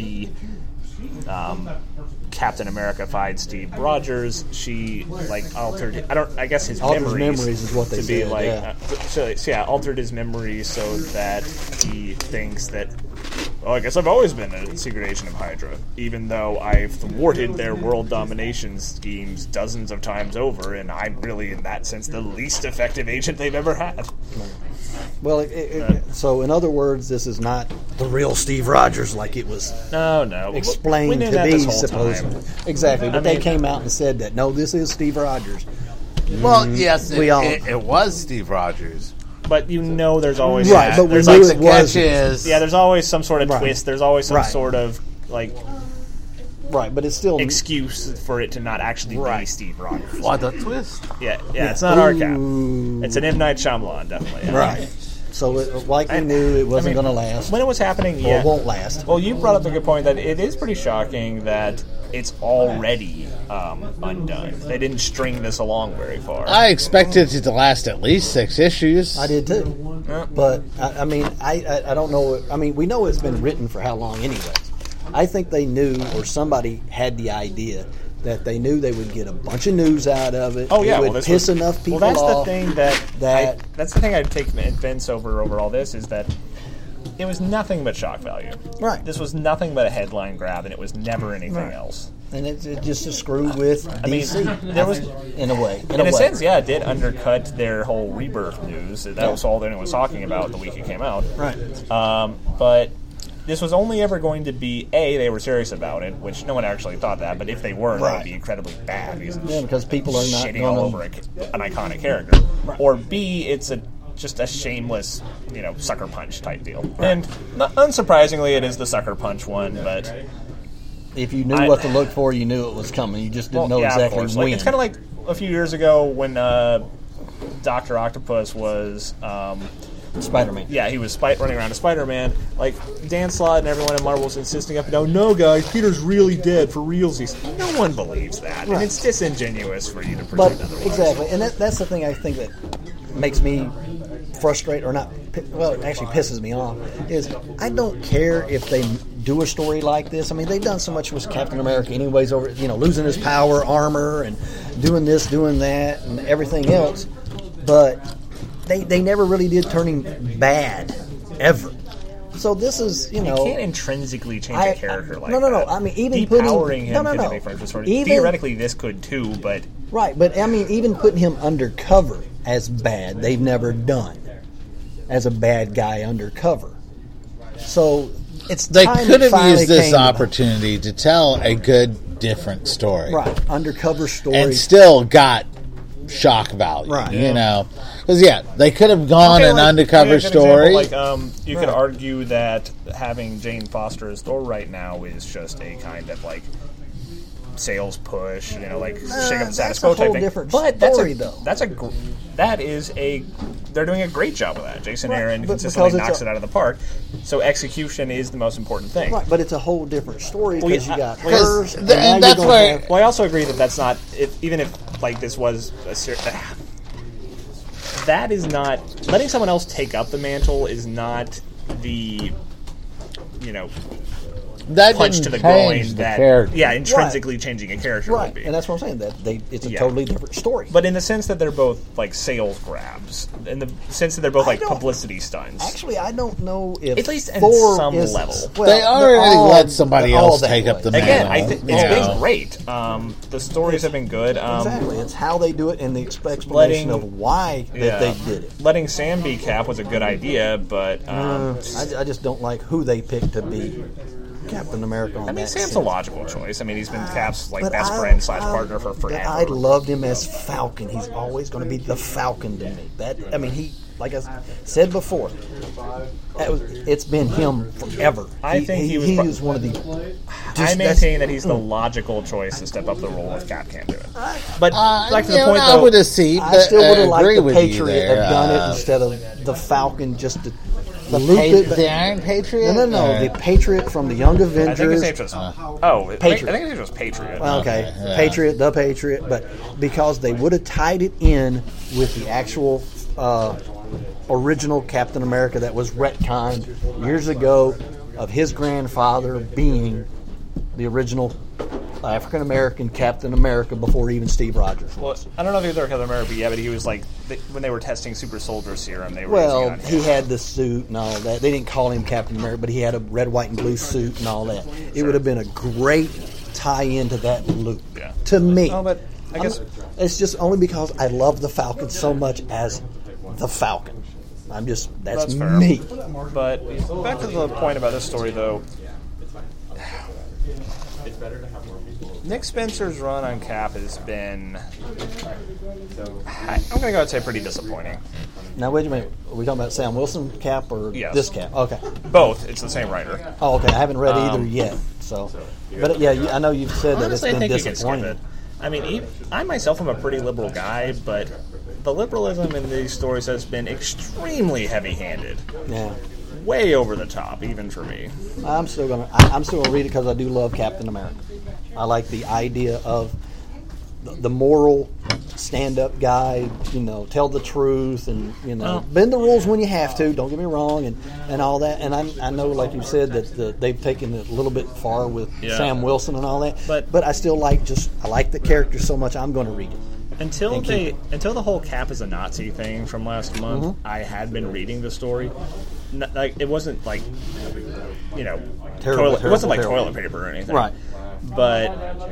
Captain America fied Steve Rogers, she altered. I guess his memories is what they said. Altered his memories so that he thinks that. Well, I guess I've always been a secret agent of Hydra, even though I've thwarted their world domination schemes dozens of times over, and I'm really, in that sense, the least effective agent they've ever had. Well, so in other words, this is not the real Steve Rogers like it was explained to be, supposedly. Exactly, but they came out and said that, no, this is Steve Rogers. Well, yes, it was Steve Rogers. But there's always but there's we knew the it was. There's always some sort of twist. There's always some sort of right, but it's still excuse for it to not actually be Steve Rogers. What a twist! Yeah, it's not our Cap. It's an M. Night Shyamalan, definitely. Right. So we knew it wasn't going to last. When it was happening, it won't last. Well, you brought up a good point that it is pretty shocking that it's already undone. They didn't string this along very far. I expected it to last at least 6 issues. I did too. But, I don't know. We know it's been written for how long anyways. I think they knew, or somebody had the idea, that they knew they would get a bunch of news out of it. Oh yeah, it would piss enough people off. Well, that's the thing I'd take Vince over all this, is that it was nothing but shock value. Right. This was nothing but a headline grab, and it was never anything else. And it's just a screw with DC. There was, in a way. In a sense, it did undercut their whole Rebirth news. That was all anyone was talking about the week it came out. Right. But this was only ever going to be, they were serious about it, which no one actually thought that, but if they weren't, that would be incredibly bad. Because people are not shitting all over an iconic character. Right. Or B, it's just a shameless, sucker punch type deal. Right. And unsurprisingly, it is the sucker punch one, but if you knew what to look for, you knew it was coming. You just didn't know exactly when. It's kind of like a few years ago when Dr. Octopus was Spider-Man. Yeah, he was running around as Spider-Man. Like, Dan Slott and everyone at Marvel's insisting up and down, no, guys, Peter's really dead for realsies. No one believes that. Right. And it's disingenuous for you to But pretend otherwise. exactly, and that's the thing I think that makes me frustrate, or not, well, it actually pisses me off, is I don't care if they do a story like this. I mean, they've done so much with Captain America anyways, over, losing his power, armor, and doing this, doing that, and everything else, but they never really did turn him bad, ever. So this is, You can't intrinsically change a character like that. No. I mean, even Depowering him no. could make for a story. Even, theoretically, this could too, but... Right, but I mean, even putting him undercover as bad, they've never done as a bad guy undercover. So it's They time could it have finally used this came to that. opportunity to tell a good, different story. Right, undercover story. And still got shock value. Right. Because, they could have gone an undercover good story. example, you could argue that having Jane Foster as Thor right now is just a kind of, sales push, shake up the status quo that's a type whole thing. different But story, they're doing a great job of that. Jason Right, Aaron but consistently because it's knocks it out of the park. So execution is the most important thing. Right, but it's a whole different story Well, because yeah, you got well, hers, and now that's you're gonna where- have- Well, I also agree that that's not even if this was that is not letting someone else take up the mantle is not the that punch didn't to the change groin the that character. intrinsically changing a character right, would be. and that's what I'm saying. That it's a Yeah. totally different story. But in the sense that they're both sales grabs, in the sense that they're both I don't- publicity stunts. Actually, I don't know if At least at Thor some is, level. well, They they're already all- let somebody they're all else that take up way. the mantle. Again, I think it's Yeah. been great. The stories have been good. Exactly, it's how they do it and the explanation letting- of why that they did it. Letting Sam be Cap was a good idea, but I just don't like who they picked to be Captain America. On that Sam's sense. a logical choice. I mean, he's been Cap's But best I- friend / partner for forever. I loved him as Falcon. He's always going to be the Falcon to me. He, like I said before, it's been him forever. I think he was one of the. I maintain that he's the logical choice to step up the role if Cap can't do it. But back to the point, I though, would have seen. I still would have liked agree the with Patriot you there. have done it instead of the Falcon just to The, loop it. the Iron Patriot. No, the Patriot from the Young I think his Avengers. name was Patriot. I think his name was Patriot. Okay, yeah. Patriot, the Patriot, but because they would have tied it in with the actual original Captain America that was retconned years ago of his grandfather being the original African American Captain America before even Steve Rogers Well, was. I don't know if he was Captain America yet, but he was when they were testing Super Soldier Serum, they were Well, using it on he him. had the suit and all that. They didn't call him Captain America, but he had a red, white, and blue suit and all that. It would have been a great tie-in to that loop. Yeah. To me. Oh, but I guess It's just only because I love the Falcon so much as the Falcon. That's fair. me. But back to the point about this story, though. Nick Spencer's run on Cap has been, I'm going to go and say, pretty disappointing. Now, wait a minute. Are we talking about Sam Wilson Cap or Yes. this Cap? Okay. Both. It's the same writer. Oh, okay. I haven't read either yet. So, but yeah, I know you've said that Honestly, it's I been think you can skip disappointing. it. I mean, I myself am a pretty liberal guy, but the liberalism in these stories has been extremely heavy-handed. Yeah. Way over the top, even for me. I'm still gonna read it because I do love Captain America. I like the idea of the moral stand-up guy. Tell the truth and bend the rules when you have to. Don't get me wrong, and all that. And I know, like you said, that they've taken it a little bit far with Sam Wilson and all that. But I still like the character so much. I'm going to read it. Until the whole Cap is a Nazi thing from last month, I had been reading the story. It wasn't like Terrible, it wasn't like terrible. toilet paper or anything, Right. But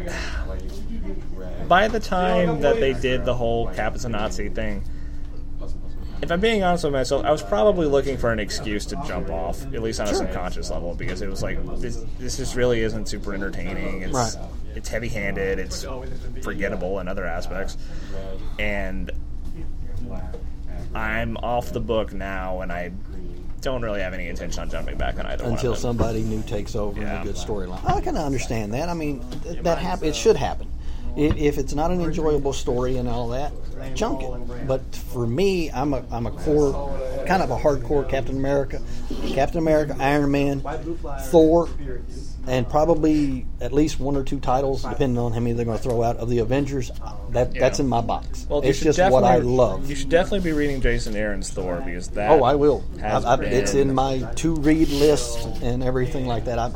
by the time that they did the whole Cap is a Nazi thing, if I'm being honest with myself, I was probably looking for an excuse to jump off, at least on a subconscious level, because it was like this just really isn't super entertaining. It's it's heavy-handed, it's forgettable in other aspects, and I'm off the book now, and I don't really have any intention on jumping back on either one Until of them. somebody new takes over in Yeah. a good storyline. I kind of understand that. I mean, it should happen. If it's not an enjoyable story and all that, junk it. But for me, I'm a core kind of a hardcore Captain America, Iron Man, Thor, and probably at least 1 or 2 titles, depending on how many they're going to throw out, of the Avengers. That's in my box. Well, it's just what I love. You should definitely be reading Jason Aaron's Thor, because that. Oh, I will. Has been, it's in my to-read list and everything like that.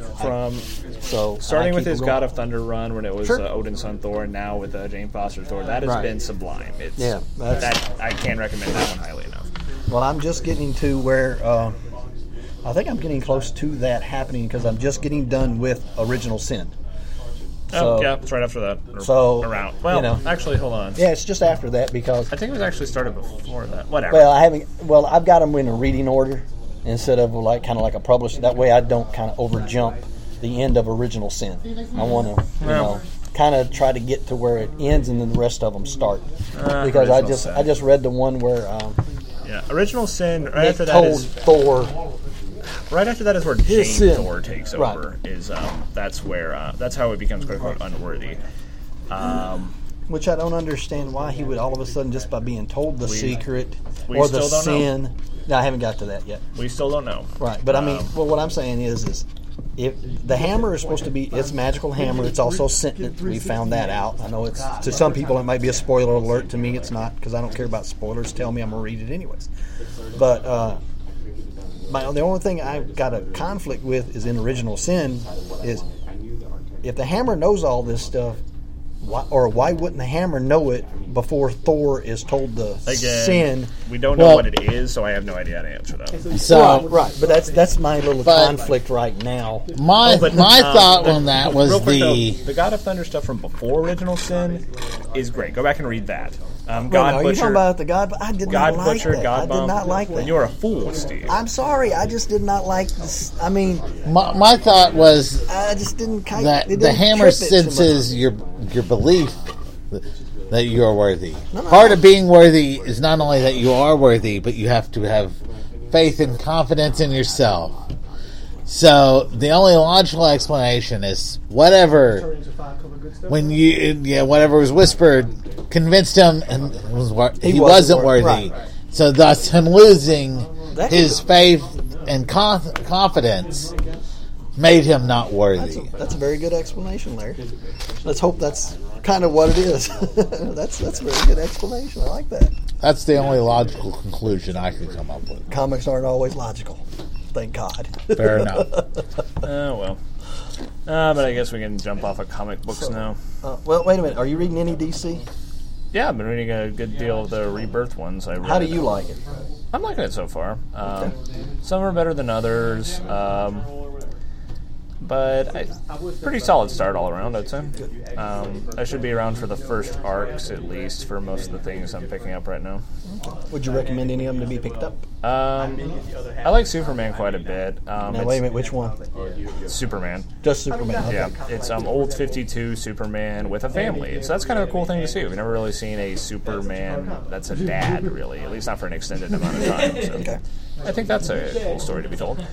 Starting with his God of Thunder run when it was Odin's son Thor, and now with Jane Foster's Thor, that has been sublime. I can't recommend that one highly enough. Well, I'm just getting to where I think I'm getting close to that happening, because I'm just getting done with Original Sin. It's right after that. Around. Well, actually, hold on. Yeah, it's just after that, because I think it was actually started before that. Whatever. Well, I've got them in a reading order instead of kind of like a published. That way, I don't kind of overjump the end of Original Sin. I want to, kind of try to get to where it ends, and then the rest of them start. Because I just read the one where Original Sin. Right after that told Thor. Right after that is where Jane Thor takes over. That's how it becomes quote unquote unworthy. Which I don't understand why he would all of a sudden, just by being told the secret or the sin. No, I haven't got to that yet. We still don't know. Right, but I mean, what I'm saying is if the hammer is supposed to be, it's magical hammer, it's also sentient. We found that out. I know it's, to some people it might be a spoiler alert. To me, it's not, because I don't care about spoilers. Tell me, I'm gonna read it anyways. But the only thing I've got a conflict with is in Original Sin is if the hammer knows all this stuff, why wouldn't the hammer know it before Thor is told the sin? We don't know what it is, so I have no idea how to answer that. So right, but that's my little conflict right now. My thought on that was the God of Thunder stuff from before Original Sin is great. Go back and read that. Are you talking about the God? I did not like that. I did not like that. And you're a fool, Steve. I'm sorry. I just did not like this. I mean, my thought was I just didn't. That the hammer senses your belief that you are worthy. Part of being worthy is not only that you are worthy, but you have to have faith and confidence in yourself. So the only logical explanation is whatever was whispered convinced him and he wasn't worthy. Right. So thus him losing his faith and confidence made him not worthy. That's a very good explanation, Larry. Let's hope that's kind of what it is. That's a very good explanation. I like that. That's the only logical conclusion I could come up with. Comics aren't always logical. Thank God. Fair enough. Oh, well. But I guess we can jump off of comic books now. Well, wait a minute. Are you reading any DC? Yeah, I've been reading a good deal of the Rebirth ones. How do you like it? I'm liking it so far. Some are better than others. But pretty solid start all around, I'd say. I should be around for the first arcs, at least, for most of the things I'm picking up right now. Would you recommend any of them to be picked up? I like Superman quite a bit. Now, wait a minute, which one? Superman. Just Superman, okay. Yeah, it's old 52 Superman with a family. So that's kind of a cool thing to see. We've never really seen a Superman that's a dad, really, at least not for an extended amount of time. So Okay. I think that's a cool story to be told.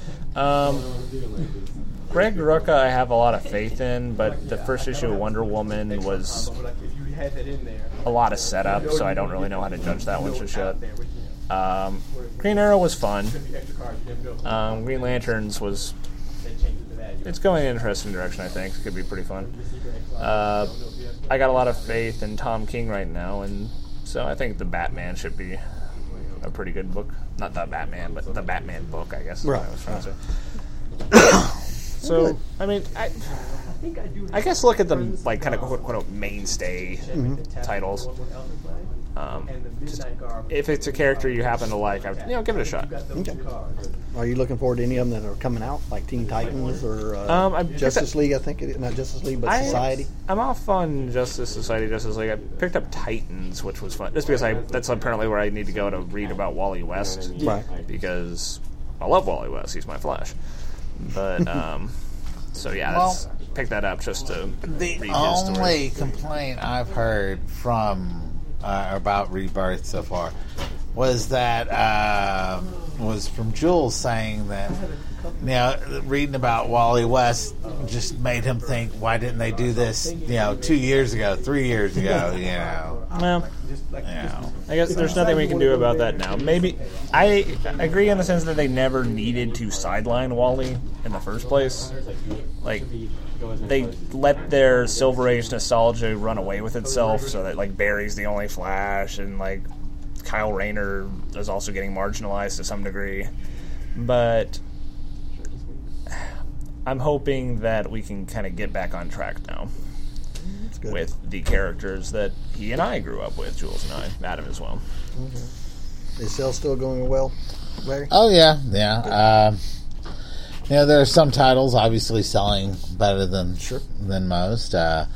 Greg Rucka I have a lot of faith in, but the first issue of Wonder Woman was a lot of setup, so I don't really know how to judge that one just yet. Green Arrow was fun. Green Lanterns was... It's going in an interesting direction, I think. It could be pretty fun. I got a lot of faith in Tom King right now, and so I think the Batman should be a pretty good book. Not the Batman, but the Batman book, I guess is what I was trying to say. So, I mean, I guess look at the, like, kind of quote-unquote mainstay titles. Just, if it's a character you happen to like, give it a shot. Okay. Are you looking forward to any of them that are coming out, like Teen Titans or Justice League? I think not Justice League, but Society. I'm off on Justice League. I picked up Titans, which was fun, just because that's apparently where I need to go to read about Wally West, right? Because I love Wally West; he's my Flash. But so yeah, pick that up just to read his story. The only complaint I've heard from about Rebirth so far was that was from Jules saying that reading about Wally West just made him think, why didn't they do this 2 years ago, 3 years ago? Well, I guess there's nothing we can do about that now. Maybe I agree in the sense that they never needed to sideline Wally in the first place. Like, they let their Silver Age nostalgia run away with itself, so that like Barry's the only Flash, and like Kyle Rayner is also getting marginalized to some degree. But I'm hoping that we can kind of get back on track now with the characters that he and I grew up with, Jules and I, Adam as well. Mm-hmm. Is sales still going well, Larry? Oh, yeah. There are some titles obviously selling better than most.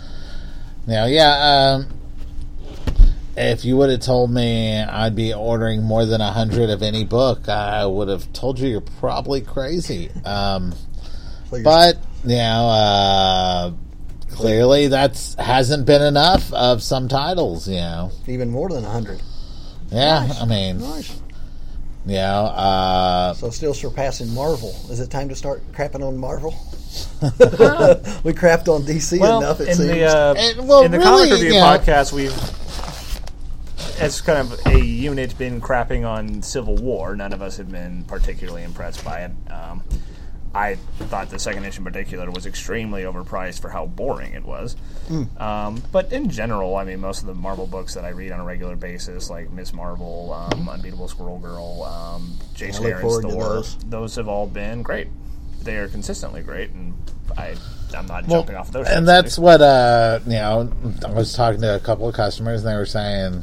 If you would have told me I'd be ordering more than 100 of any book, I would have told you you're probably crazy. But clearly that hasn't been enough of some titles. Even more than 100. Yeah, nice. I mean, nice. So still surpassing Marvel. Is it time to start crapping on Marvel? We crapped on DC enough, it seems. In the comic review podcast, we've, as kind of a unit, been crapping on Civil War. None of us have been particularly impressed by it. I thought the second issue in particular was extremely overpriced for how boring it was. But in general, I mean, most of the Marvel books that I read on a regular basis, like Ms. Marvel, Unbeatable Squirrel Girl, Jason Aaron's Thor, those have all been great. They are consistently great, and I'm not jumping off of those. And that's what, I was talking to a couple of customers, and they were saying,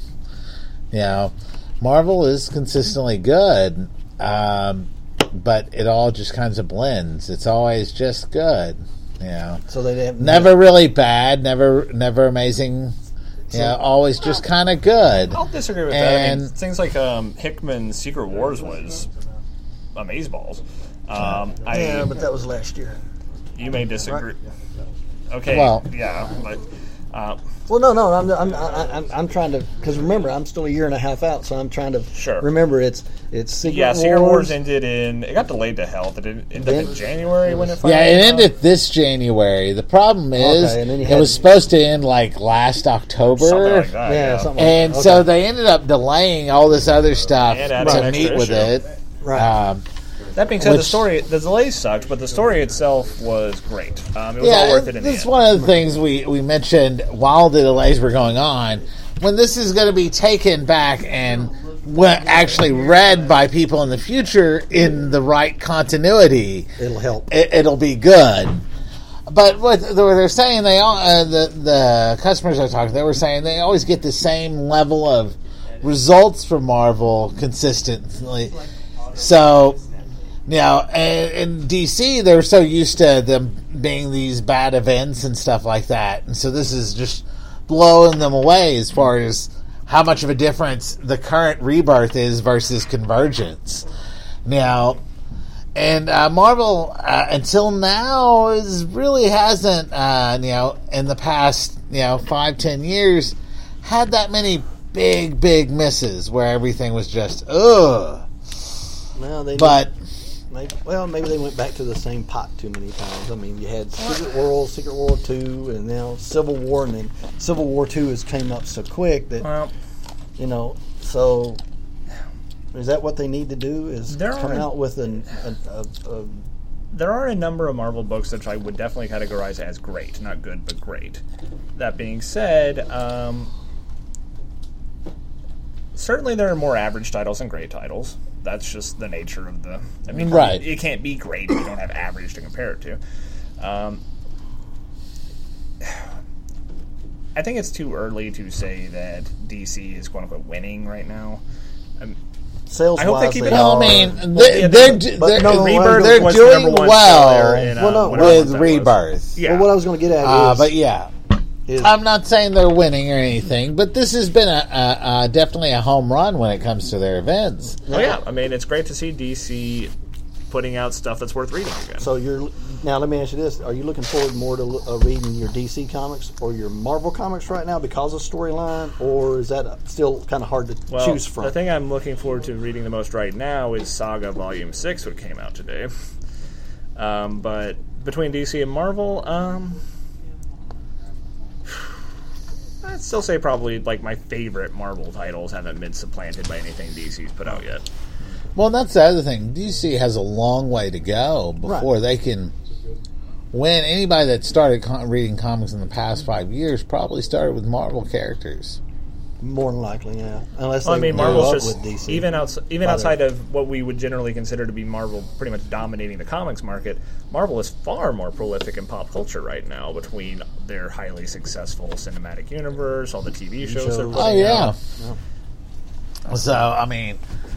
Marvel is consistently good, but it all just kind of blends. It's always just good, So they didn't never really bad, never amazing. Always just kind of good. I'll disagree with that. I mean, things like Hickman's Secret Wars was amazeballs. but that was last year. You may disagree. Right? Okay. Well, but. No. I'm trying to, because remember, I'm still a year and a half out, so I'm trying to remember it's Secret Wars. Secret Wars ended it got delayed to hell. Did it end up in January when it finally it ended this January. The problem is it was supposed to end like last October. Something like that, something like that. So they ended up delaying all this other stuff to meet with it. Right. That being said, the delay sucked, but the story itself was great. It was all worth it in the end. This is one of the things we mentioned while the delays were going on. When this is going to be taken back and actually read by people in the future in the right continuity, it'll help. It'll be good. But what they're saying, the customers I talked to, they were saying they always get the same level of results from Marvel consistently. So... in DC, they're so used to them being these bad events and stuff like that. And so this is just blowing them away as far as how much of a difference the current Rebirth is versus Convergence. And Marvel, until now, really hasn't, in the past, 5-10 years, had that many big misses where everything was just, ugh. Well, maybe they went back to the same pot too many times. I mean, you had Secret War 2, and now Civil War, and then Civil War 2 has came up so quick that, so is that what they need to do, is come out with There are a number of Marvel books that I would definitely categorize as great. Not good, but great. That being said, certainly there are more average titles than great titles. That's just the nature of the... I mean, it can't be great if you don't have average to compare it to. I think it's too early to say that DC is quote-unquote winning right now. Sales-wise, I hope they keep it up. They're doing well with Rebirth. Yeah. Well, what I was going to get at is... But yeah... I'm not saying they're winning or anything, but this has been definitely a home run when it comes to their events. Oh yeah, I mean, it's great to see DC putting out stuff that's worth reading again. So Now, let me ask you this. Are you looking forward more to reading your DC comics or your Marvel comics right now because of storyline, or is that still kind of hard to choose from? The thing I'm looking forward to reading the most right now is Saga Volume 6, which came out today. But between DC and Marvel, I'd still say probably like my favorite Marvel titles haven't been supplanted by anything DC's put out yet. Well, that's the other thing. DC has a long way to go before they can win. Anybody that started reading comics in the past 5 years probably started with Marvel characters. More than likely, yeah. Unless Marvel's just with DC. even outside of what we would generally consider to be Marvel pretty much dominating the comics market, Marvel is far more prolific in pop culture right now between their highly successful cinematic universe, all the TV shows they're putting out. So, I mean,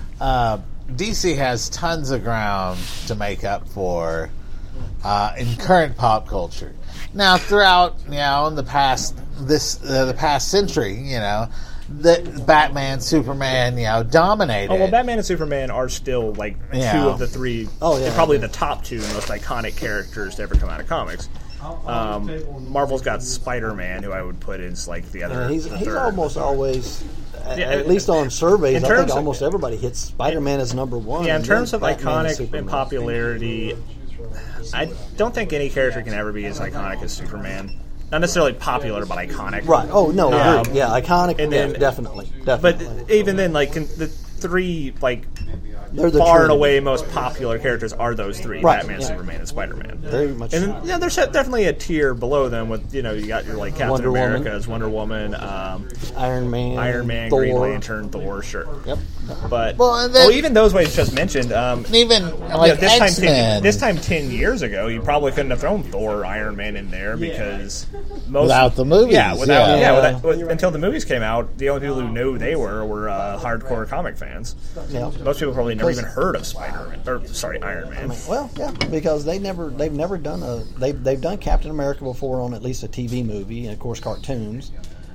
DC has tons of ground to make up for in current pop culture. Now, throughout, in the past century, the Batman, Superman, dominated. Oh, well, Batman and Superman are still two of the three, probably the top two most iconic characters to ever come out of comics. Marvel's got Spider-Man, who I would put as like the other. He's almost always. At least on surveys, I think almost everybody hits Spider-Man as number one. Yeah, in terms of iconic and popularity, I don't think any character can ever be as iconic as Superman. Not necessarily popular, but iconic. Right. Oh, no, agreed. Yeah, iconic, and then, definitely. But even then, the three, they're the far and away most popular characters are those three: Batman, Superman, and Spider-Man. Very much. And then, there's definitely a tier below them with you got your Captain America's, Wonder Woman, Iron Man, Thor. Green Lantern, Thor. Sure. Yep. But even those ways just mentioned. Even this time 10 years ago, you probably couldn't have thrown Thor or Iron Man in there because without the movies, until the movies came out, the only people who knew they were hardcore comic fans. Yeah. Most people probably never even heard of Iron Man. Because they've never done they've done Captain America before on at least a TV movie and of course cartoons.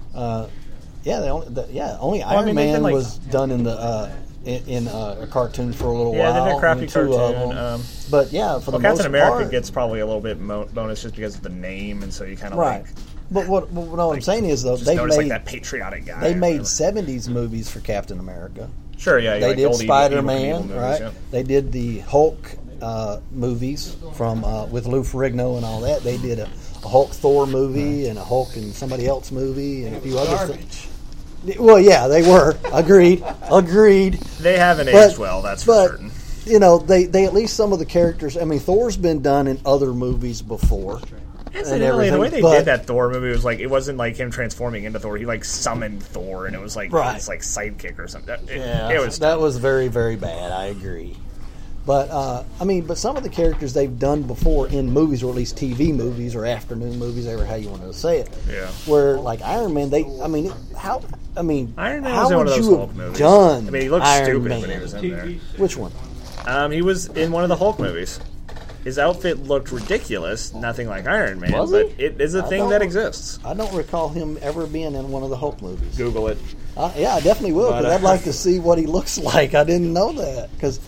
Only Iron Man was done in the in a cartoon for a little while. Yeah, they did a crappy cartoon. But for the most Captain America part, gets probably a little bit bonus just because of the name, and so you kind of right. But what I'm saying is though they made that patriotic guy. They made 70s movies for Captain America. Sure, yeah. They did Spider-Man, movies, right? Yeah. They did the Hulk movies from with Lou Ferrigno and all that. They did a Hulk Thor movie and a Hulk and somebody else movie and a few other things. Well, yeah, they were. Agreed. They haven't aged well, that's for certain. They at least some of the characters. I mean, Thor's been done in other movies before. Incidentally, the way they did that Thor movie was it wasn't like him transforming into Thor. He summoned Thor, and it was his sidekick or something. That was very, very bad. I agree. But but some of the characters they've done before in movies, or at least TV movies or afternoon movies, however how you want to say it. Yeah. Where Iron Man, Iron Man how was in one would of those you Hulk have movies. done? I mean, he looked Iron stupid Man. when he was in there. Which one? He was in one of the Hulk movies. His outfit looked ridiculous, nothing like Iron Man, Was but he? it is a thing that exists. I don't recall him ever being in one of the Hulk movies. Google it. Yeah, I definitely will, because I'd like to see what he looks like. I didn't know that, because,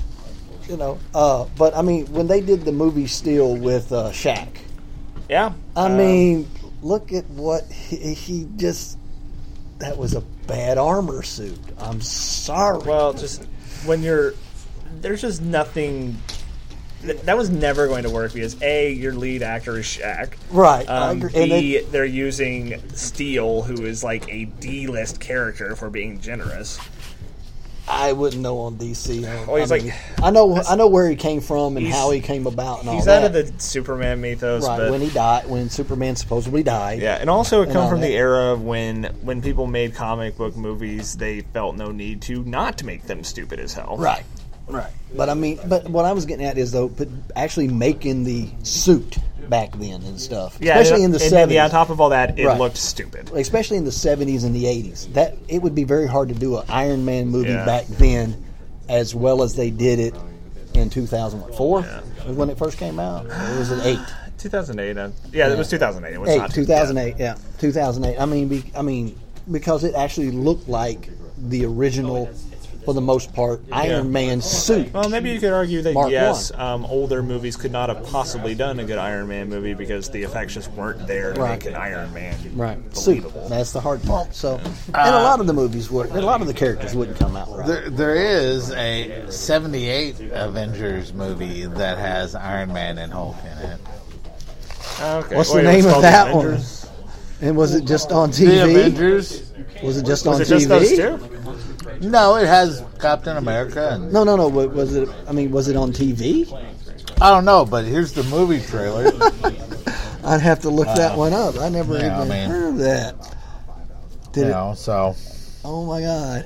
but I mean, when they did the movie Steel with Shaq, yeah, I mean, look at what he just. That was a bad armor suit. I'm sorry. Well, just when there's just nothing. That was never going to work because A, your lead actor is Shaq. Right. B, they're using Steel, who is a D-list character, for being generous. I wouldn't know on DC. Well, I know where he came from and how he came about and all that. He's out of the Superman mythos. Right, but when he died, when Superman supposedly died. Yeah, and also it comes from the era of when people made comic book movies, they felt no need to not make them stupid as hell. Right. Right. But what I was getting at is, though, actually making the suit back then and stuff. Yeah, especially in the 70s. Yeah, on top of all that, it looked stupid. Especially in the 70s and the 80s. That it would be very hard to do an Iron Man movie back then as well as they did it in 2004 when it first came out. Or was it 8? 2008. It was 2008. It was not 2008. Yeah, 2008. I mean, because it actually looked like the original for the most part, Iron Man suit. Well, maybe you could argue that, Mark yes, older movies could not have possibly done a good Iron Man movie because the effects just weren't there to make an Iron Man believable. That's the hard part. So, and a lot of the movies would, a lot of the characters wouldn't come out right. There is a 78 Avengers movie that has Iron Man and Hulk in it. Okay. What's the name of that one? And was it just on TV? The Avengers? Was it just on Was TV? it just those two? No, it has Captain America. And No. Was it? I mean, was it on TV? I don't know, but here's the movie trailer. I'd have to look that one up. I never even heard of that. So. Oh my God.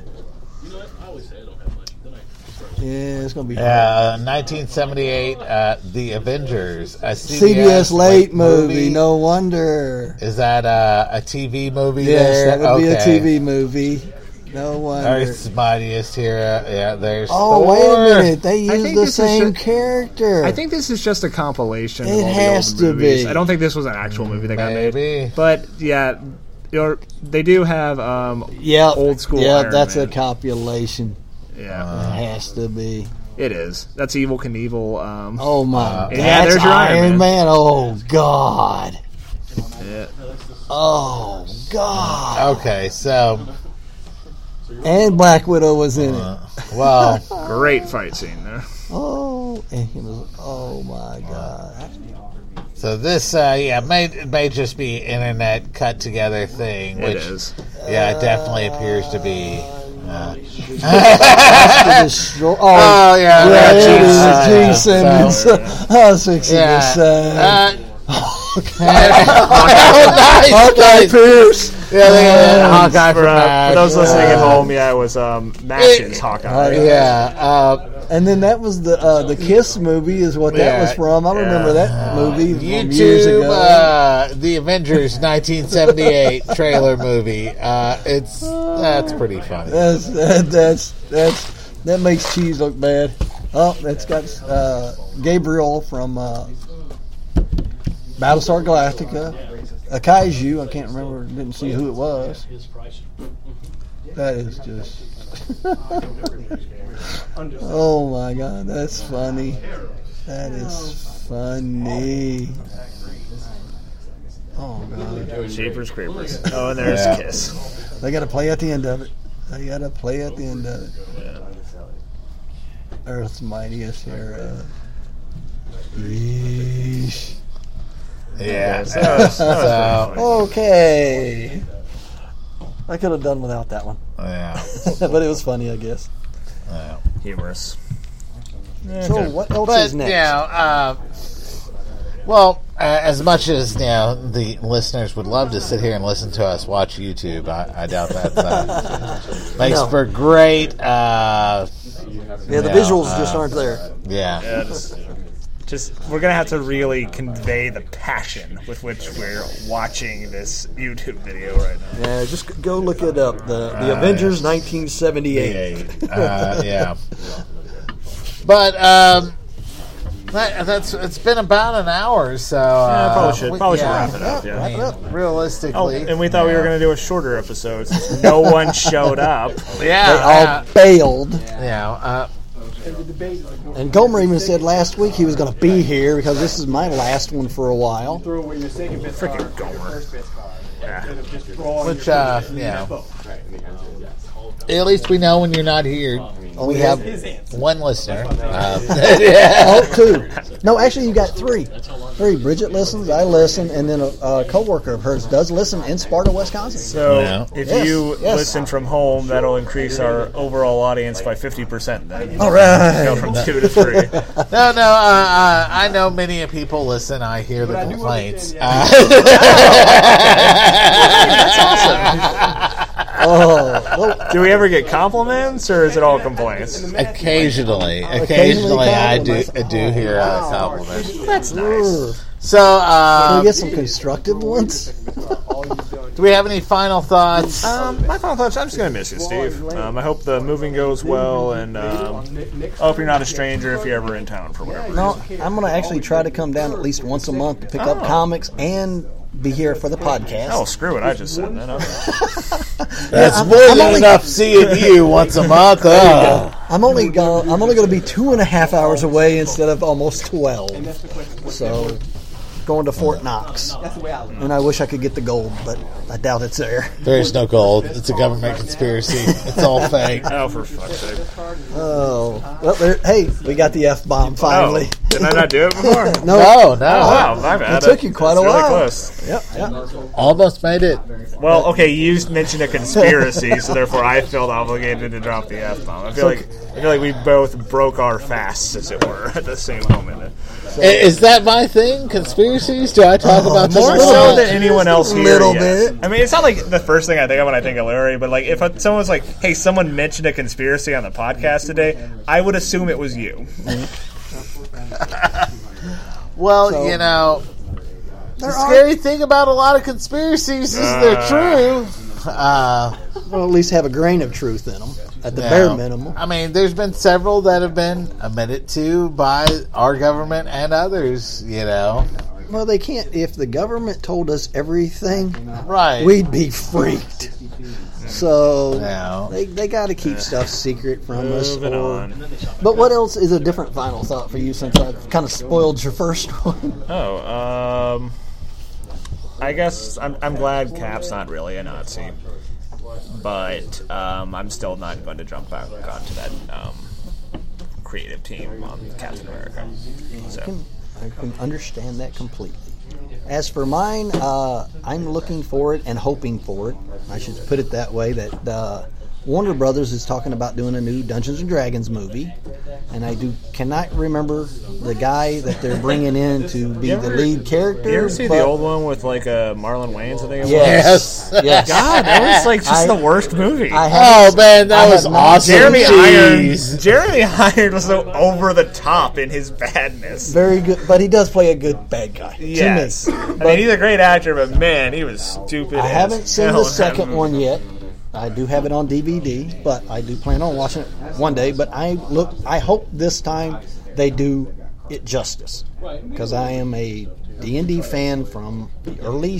Yeah, it's gonna be. 1978, The Avengers, a CBS late movie. No wonder. Is that a TV movie? Yes, there? that would be a TV movie. No wonder. Earth's Mightiest Hero. Yeah, there's. Oh, Thor. wait a minute! They used the same character. I think this is just a compilation. It of all has the old to movies. be. I don't think this was an actual movie that got Maybe. made. But yeah, they do have old school. Yeah, Iron that's Man. a compilation. Yeah, It has to be. it is. That's Evil Knievel. Oh my! That's yeah, there's your Iron Man. Oh God! Yeah. Oh God! Okay, so. And Black Widow was in it. Well. Great fight scene there. Oh, and he was. Oh my God! So this, may just be internet cut together thing. Which, It is. Yeah, it definitely appears to be. Destroy. Oh, yeah. It is Gene Yeah. Simmons. So, I was fixing to say. Nice. Pierce. Yeah, Hawkeye For those listening at home, it was Matches Hawkeye. And then that was the Kiss movie is what that was from. I remember that movie from years YouTube, ago. The Avengers 1978 trailer movie. That's pretty funny. That makes cheese look bad. Oh, that's got Gabriel from Battlestar Galactica, a kaiju. I can't remember. Didn't see who it was. That is just. Oh my God, that's funny. That is funny. Oh God. Jeepers Creepers. Oh, and there's Kiss. They got to play at the end of it. Earth's Mightiest Hero. Yeesh. Yeah. Okay. I could have done without that one. Yeah. But it was funny, I guess. Yeah. Humorous. So what else But, is next? as much as the listeners would love to sit here and listen to us watch YouTube, I doubt that makes for great. The visuals just aren't there. Yeah. Just we're gonna have to really convey the passion with which we're watching this YouTube video right now. Yeah, just go look it up. The Avengers 1978. Yeah. But it's been about an hour, so probably should wrap it up. Yeah. I mean, realistically. Oh, and we thought we were going to do a shorter episode since no one showed up. They all bailed. Yeah. And Gomer even said last week he was going to be here because this is my last one for a while. Freaking Gomer. Which, at least we know when you're not here. We have one listener. Oh, two. No, actually, you got three. Bridget listens, I listen, and then a coworker of hers does listen in Sparta, Wisconsin. So if you listen from home, that'll increase our overall audience by 50% then. All right. Go from 2 to 3. No, I know many people listen. I hear the complaints. That's awesome. Oh, do we ever get compliments, or is it all complaints? Occasionally, I do hear compliments. That's nice. So, can we get some constructive ones? Do we have any final thoughts? My final thoughts, I'm just going to miss you, Steve. I hope the moving goes well, and I hope you're not a stranger if you're ever in town for whatever reason. No, I'm going to actually try to come down at least once a month to pick up comics and be here for the podcast. Oh, screw it! I just said that. Okay. That's more than enough seeing you once a month. I'm only going to be 2.5 hours away instead of almost 12. So, going to Fort Knox, and I wish I could get the gold, but I doubt it's there. There is no gold. It's a government conspiracy. It's all fake. Oh, for fuck's sake! Oh, well, hey, we got the F-bomb finally. Oh, did I not do it before? No. Oh, wow, my bad. It took you quite a really while. Close. Yep. Almost made it. Well, okay, you mentioned a conspiracy, so therefore I felt obligated to drop the F-bomb. I feel like we both broke our fasts, as it were, at the same moment. Is that my thing? Conspiracies? Do I talk about this More a little so bit? than anyone else here. Little yes. bit. I mean, it's not like the first thing I think of when I think of Larry, but like if someone's like, "Hey, someone mentioned a conspiracy on the podcast today," I would assume it was you. Well, So, you know, the are- scary thing about a lot of conspiracies is they're true. Well, at least have a grain of truth in them, at the bare minimum. I mean, there's been several that have been admitted to by our government and others, you know. Well, they can't. If the government told us everything, Right. we'd be freaked. So No. they got to keep stuff secret from us. Moving on. But what else is a different final thought for you, since I've kind of spoiled your first one? Oh, I guess I'm glad Cap's not really a Nazi, but I'm still not going to jump back onto that creative team on Captain America. So. I can understand that completely. As for mine, I'm looking for it and hoping for it. I should put it that way, that Warner Brothers is talking about doing a new Dungeons & Dragons movie. And I cannot remember the guy that they're bringing in to be the lead character. You ever see the old one with like Marlon Wayans? I think it was. Yes. Yes. God, that was like just the worst movie. Oh, man, that was awesome. Jeremy Jeez. Iron was so over the top in his badness. Very good, but he does play a good bad guy. Yes, To me. I mean he's a great actor, but man, he was stupid. I as haven't seen hell the in that second movie. one yet. I do have it on DVD, but I do plan on watching it one day. But I hope this time they do it justice, because I am a D&D fan from the early,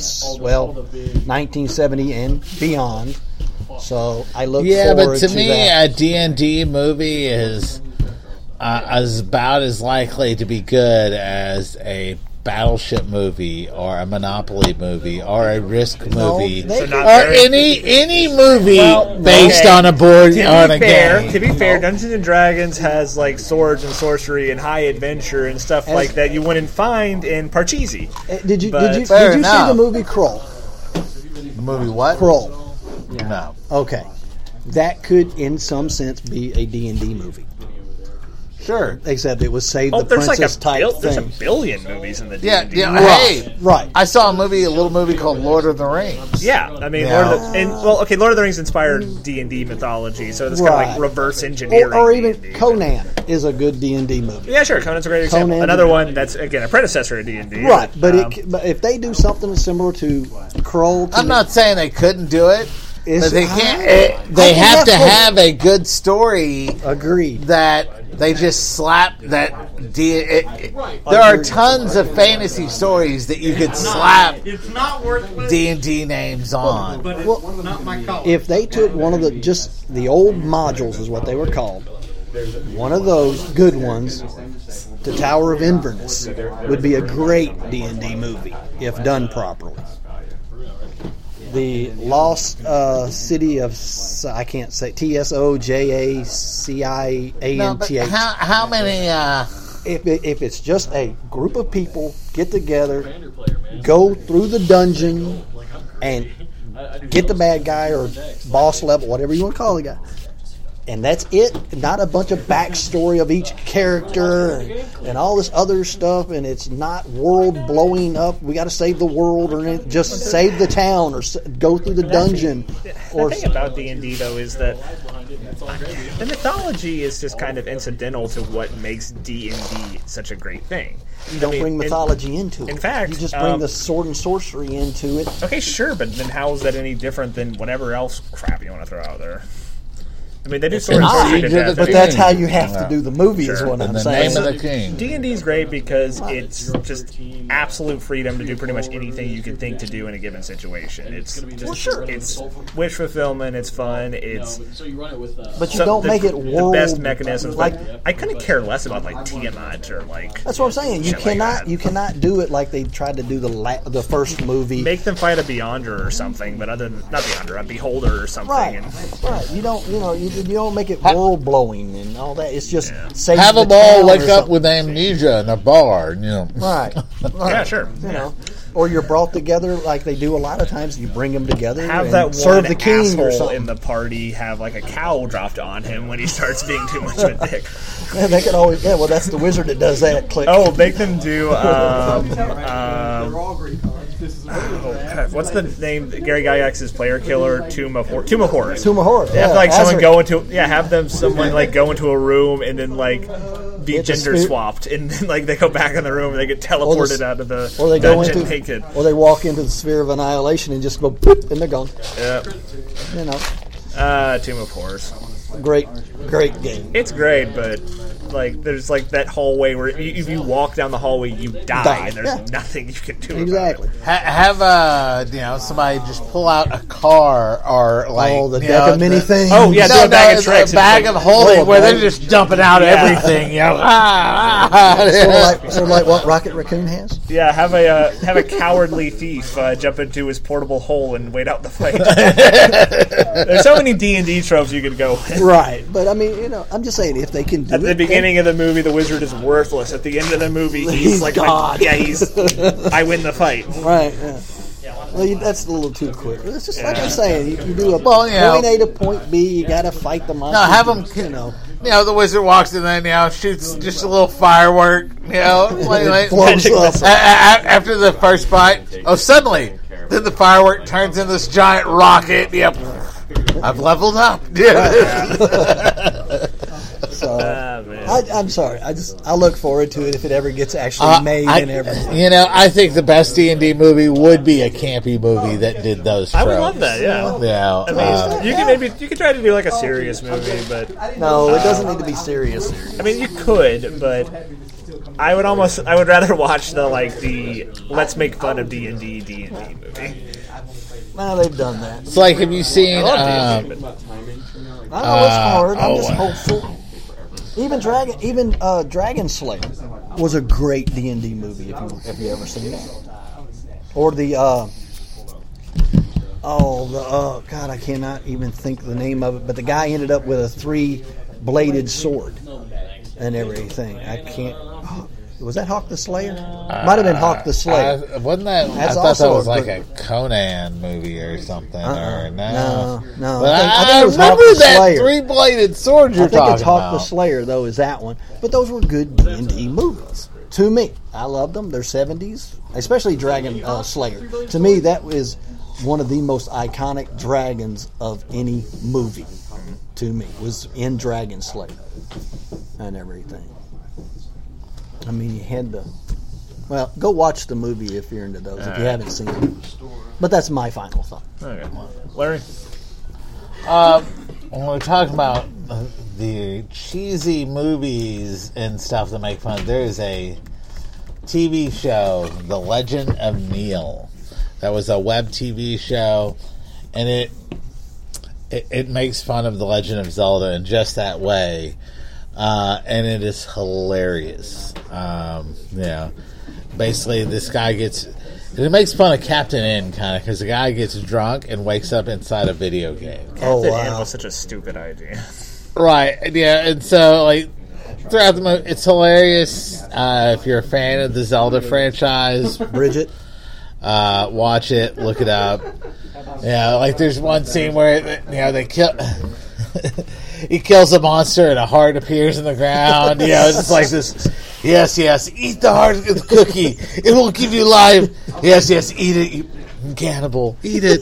1970 and beyond. So I look forward but to me, that. a D&D movie is about as likely to be good as a Battleship movie or a Monopoly movie or a Risk movie they- So not or very- any movie based okay. on a board on a To game. be fair, Dungeons and Dragons has like swords and sorcery and high adventure and stuff like that you wouldn't find in Parcheesi. Did you Fair see enough. the movie Kroll? The movie what? Kroll. No. Okay, that could, in some sense, be a D&D movie. Sure. Except it was Save the There's like Princess type there's a thing. billion movies in the Yeah, D&D. yeah. Right, Hey, right. I saw a little movie called Lord of the Rings. Yeah, I mean, Yeah. Lord of the Rings inspired D&D mythology, so it's kind of like Right. reverse engineering. Or even D&D. Conan is a good D&D movie. Yeah, sure. Conan's a great example. Conan- Another one that's again a predecessor to D&D. Right, but but if they do something similar to Kroll, I'm not saying they couldn't do it, Is- but they can't. I They think have to that's what- have a good story agreed. that they just slap that. There are tons of fantasy stories that you could slap It's not worth D&D names on. but it's not my call. If they took one of the old modules is what they were called, one of those good ones, the Tower of Inverness would be a great D&D movie if done properly. The Lost City of, I can't say, TSOJACIANTH. No, but how many? If it's just a group of people get together, go through the dungeon, and get the bad guy or boss level, whatever you want to call the guy, and that's it. Not a bunch of backstory of each character and all this other stuff, and it's not world blowing up. We got to save the world, or just save the town, or go through the dungeon. The thing about D&D though is that the mythology is just kind of incidental to what makes D&D such a great thing. You don't bring mythology into it. in fact, you just bring the sword and sorcery into it. Okay, sure, but then how is that any different than whatever else crap you want to throw out there? I mean, they do It's sword and an sorcery siege to of the death. But king. that's how you have to do the movie, is Sure. what In I'm the saying. name of the king. D&D's great because it's just absolute freedom to do pretty much anything you could think to do in a given situation. It's just, it's wish fulfillment. It's fun. It's But you don't make it the world best mechanisms. like. Like I couldn't care less about like Tiamat or like. That's what I'm saying. You shit like cannot that. you cannot do it like they tried to do the first movie. Make them fight a Beyonder or something, but other than not Beyonder, a Beholder or something. Right, And, right. You don't, you don't make it world blowing and all that. It's just save Have the them all town wake or up something. with amnesia in a bar. Right. yeah, sure. You know, or you're brought together like they do a lot of times. You bring them together. Have and that serve one the king or asshole something. in the party have like a cowl dropped on him when he starts being too much of a dick. Yeah, they could always. Yeah, well, that's the wizard that does that. Click. Oh, make them do. What's the name? Gary Gygax's player killer, Tomb of Horrors. Tomb of Horrors. They have Yeah, like someone Azrael. go into have them someone like go into a room and then like be It's a gender spirit- swapped and then like they go back in the room and they get teleported out of the Or they go dungeon into, naked. or they walk into the sphere of annihilation and just go, boop, and they're gone. Yeah. You know, Tomb of Horrors. great game. It's great, but like there's like that hallway where if you walk down the hallway you die and there's Yeah. nothing you can do Exactly. Have somebody just pull out a car or like The deck of many things. Oh, yeah, do a bag of it's tricks. a bag It's of like, holding oh, where they're bag. just dumping out everything. Sort of like what Rocket Raccoon has. Yeah, have a cowardly thief jump into his portable hole and wait out the fight. There's so many D&D tropes you could go with. Right, but I mean, I'm just saying if they can do At it. the beginning of the movie, the wizard is worthless. At the end of the movie, he's He's like, God. I win the fight. Right. Yeah. Well, that's a little too quick. It's just like I'm saying. You do a Well, point A to point B. You got to fight the monster. No, have them. The wizard walks in there, shoots just a little firework, like, blows up. after the first fight. Oh, suddenly, then the firework turns into this giant rocket. Yep, I've leveled up. So Man. I'm sorry. I look forward to it if it ever gets actually made and everything. I think the best D&D movie would be a campy movie that did those tropes. I would love that, yeah. Yeah, I mean, you could try to do like a serious movie, but No, it doesn't need to be serious. I mean, you could, but I would rather watch the let's make fun of D&D movie. No, they've done that. it's like, have you seen? I know it's hard. I'm just hopeful. Even Dragon Slayer was a great D&D movie. If you ever seen it, or the God, I cannot even think the name of it. But the guy ended up with a 3-bladed sword and everything. I can't. Was that Hawk the Slayer? Might have been Hawk the Slayer. Wasn't that? That's I thought also that was a like good- a Conan movie or something. Or No. But I think it was Hawk remember the that Slayer. 3-bladed sword you're I think talking it's Hawk about. the Slayer, though, is that one. But those were good D&D movies. To me. I love them. They're 70s. Especially Dragon Slayer. To me, that is one of the most iconic dragons of any movie. To me. Was in Dragon Slayer. And everything. I mean, you had the... Well, go watch the movie if you're into those, if you haven't seen it. But that's my final thought. Okay. Larry? When we're talking about the cheesy movies and stuff that make fun, there is a TV show, The Legend of Neil. That was a web TV show, and it makes fun of The Legend of Zelda in just that way, and it is hilarious. Basically, this guy gets... It makes fun of Captain N, kind of, because the guy gets drunk and wakes up inside a video game. Captain N was such a stupid idea. Right, yeah, and so, throughout the movie, it's hilarious. If you're a fan of the Zelda franchise, Bridget? watch it, look it up. Yeah, there's one scene where, they kill... he kills a monster and a heart appears in the ground. It's just like this... Yes, eat the heart of the cookie. It will give you life. Yes, eat it, you cannibal. Eat it.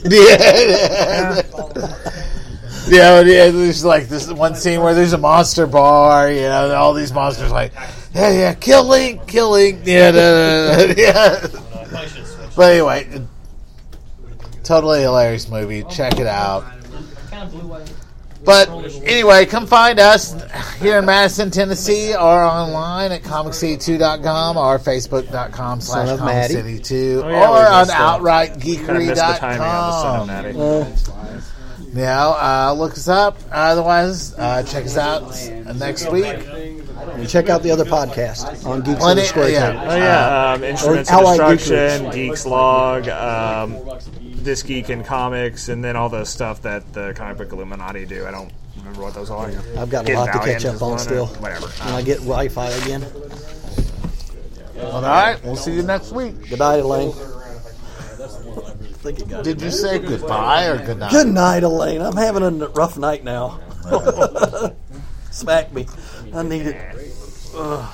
There's this one scene where there's a monster bar, and all these monsters kill Link. Yeah. But anyway, totally hilarious movie. Check it out. But anyway, come find us here in Madison, Tennessee, or online at comiccity2.com or facebook.com/comiccity2 Oh, yeah, or we on missed that. Kinda missed the timing on the Son of outrightgeekery.com. Natty. Look us up. Otherwise, check us out next week. And check out the other podcast on Geeks Plenty- and the Square yeah. Table. Oh yeah, Instruments or of Allied Destruction, Geekery. Geeks Log, This Geek in Comics, and then all the stuff that the Comic Book Illuminati do. I don't remember what those are. I've got a Hidden lot to Valiant catch up is on one, or still. Whatever. When I get Wi-Fi again. All right, we'll see you next week. Good night, Elaine. I think it got Did you say goodbye or good night? Good night, Elaine. I'm having a rough night now. Smack me. I need it. Ugh.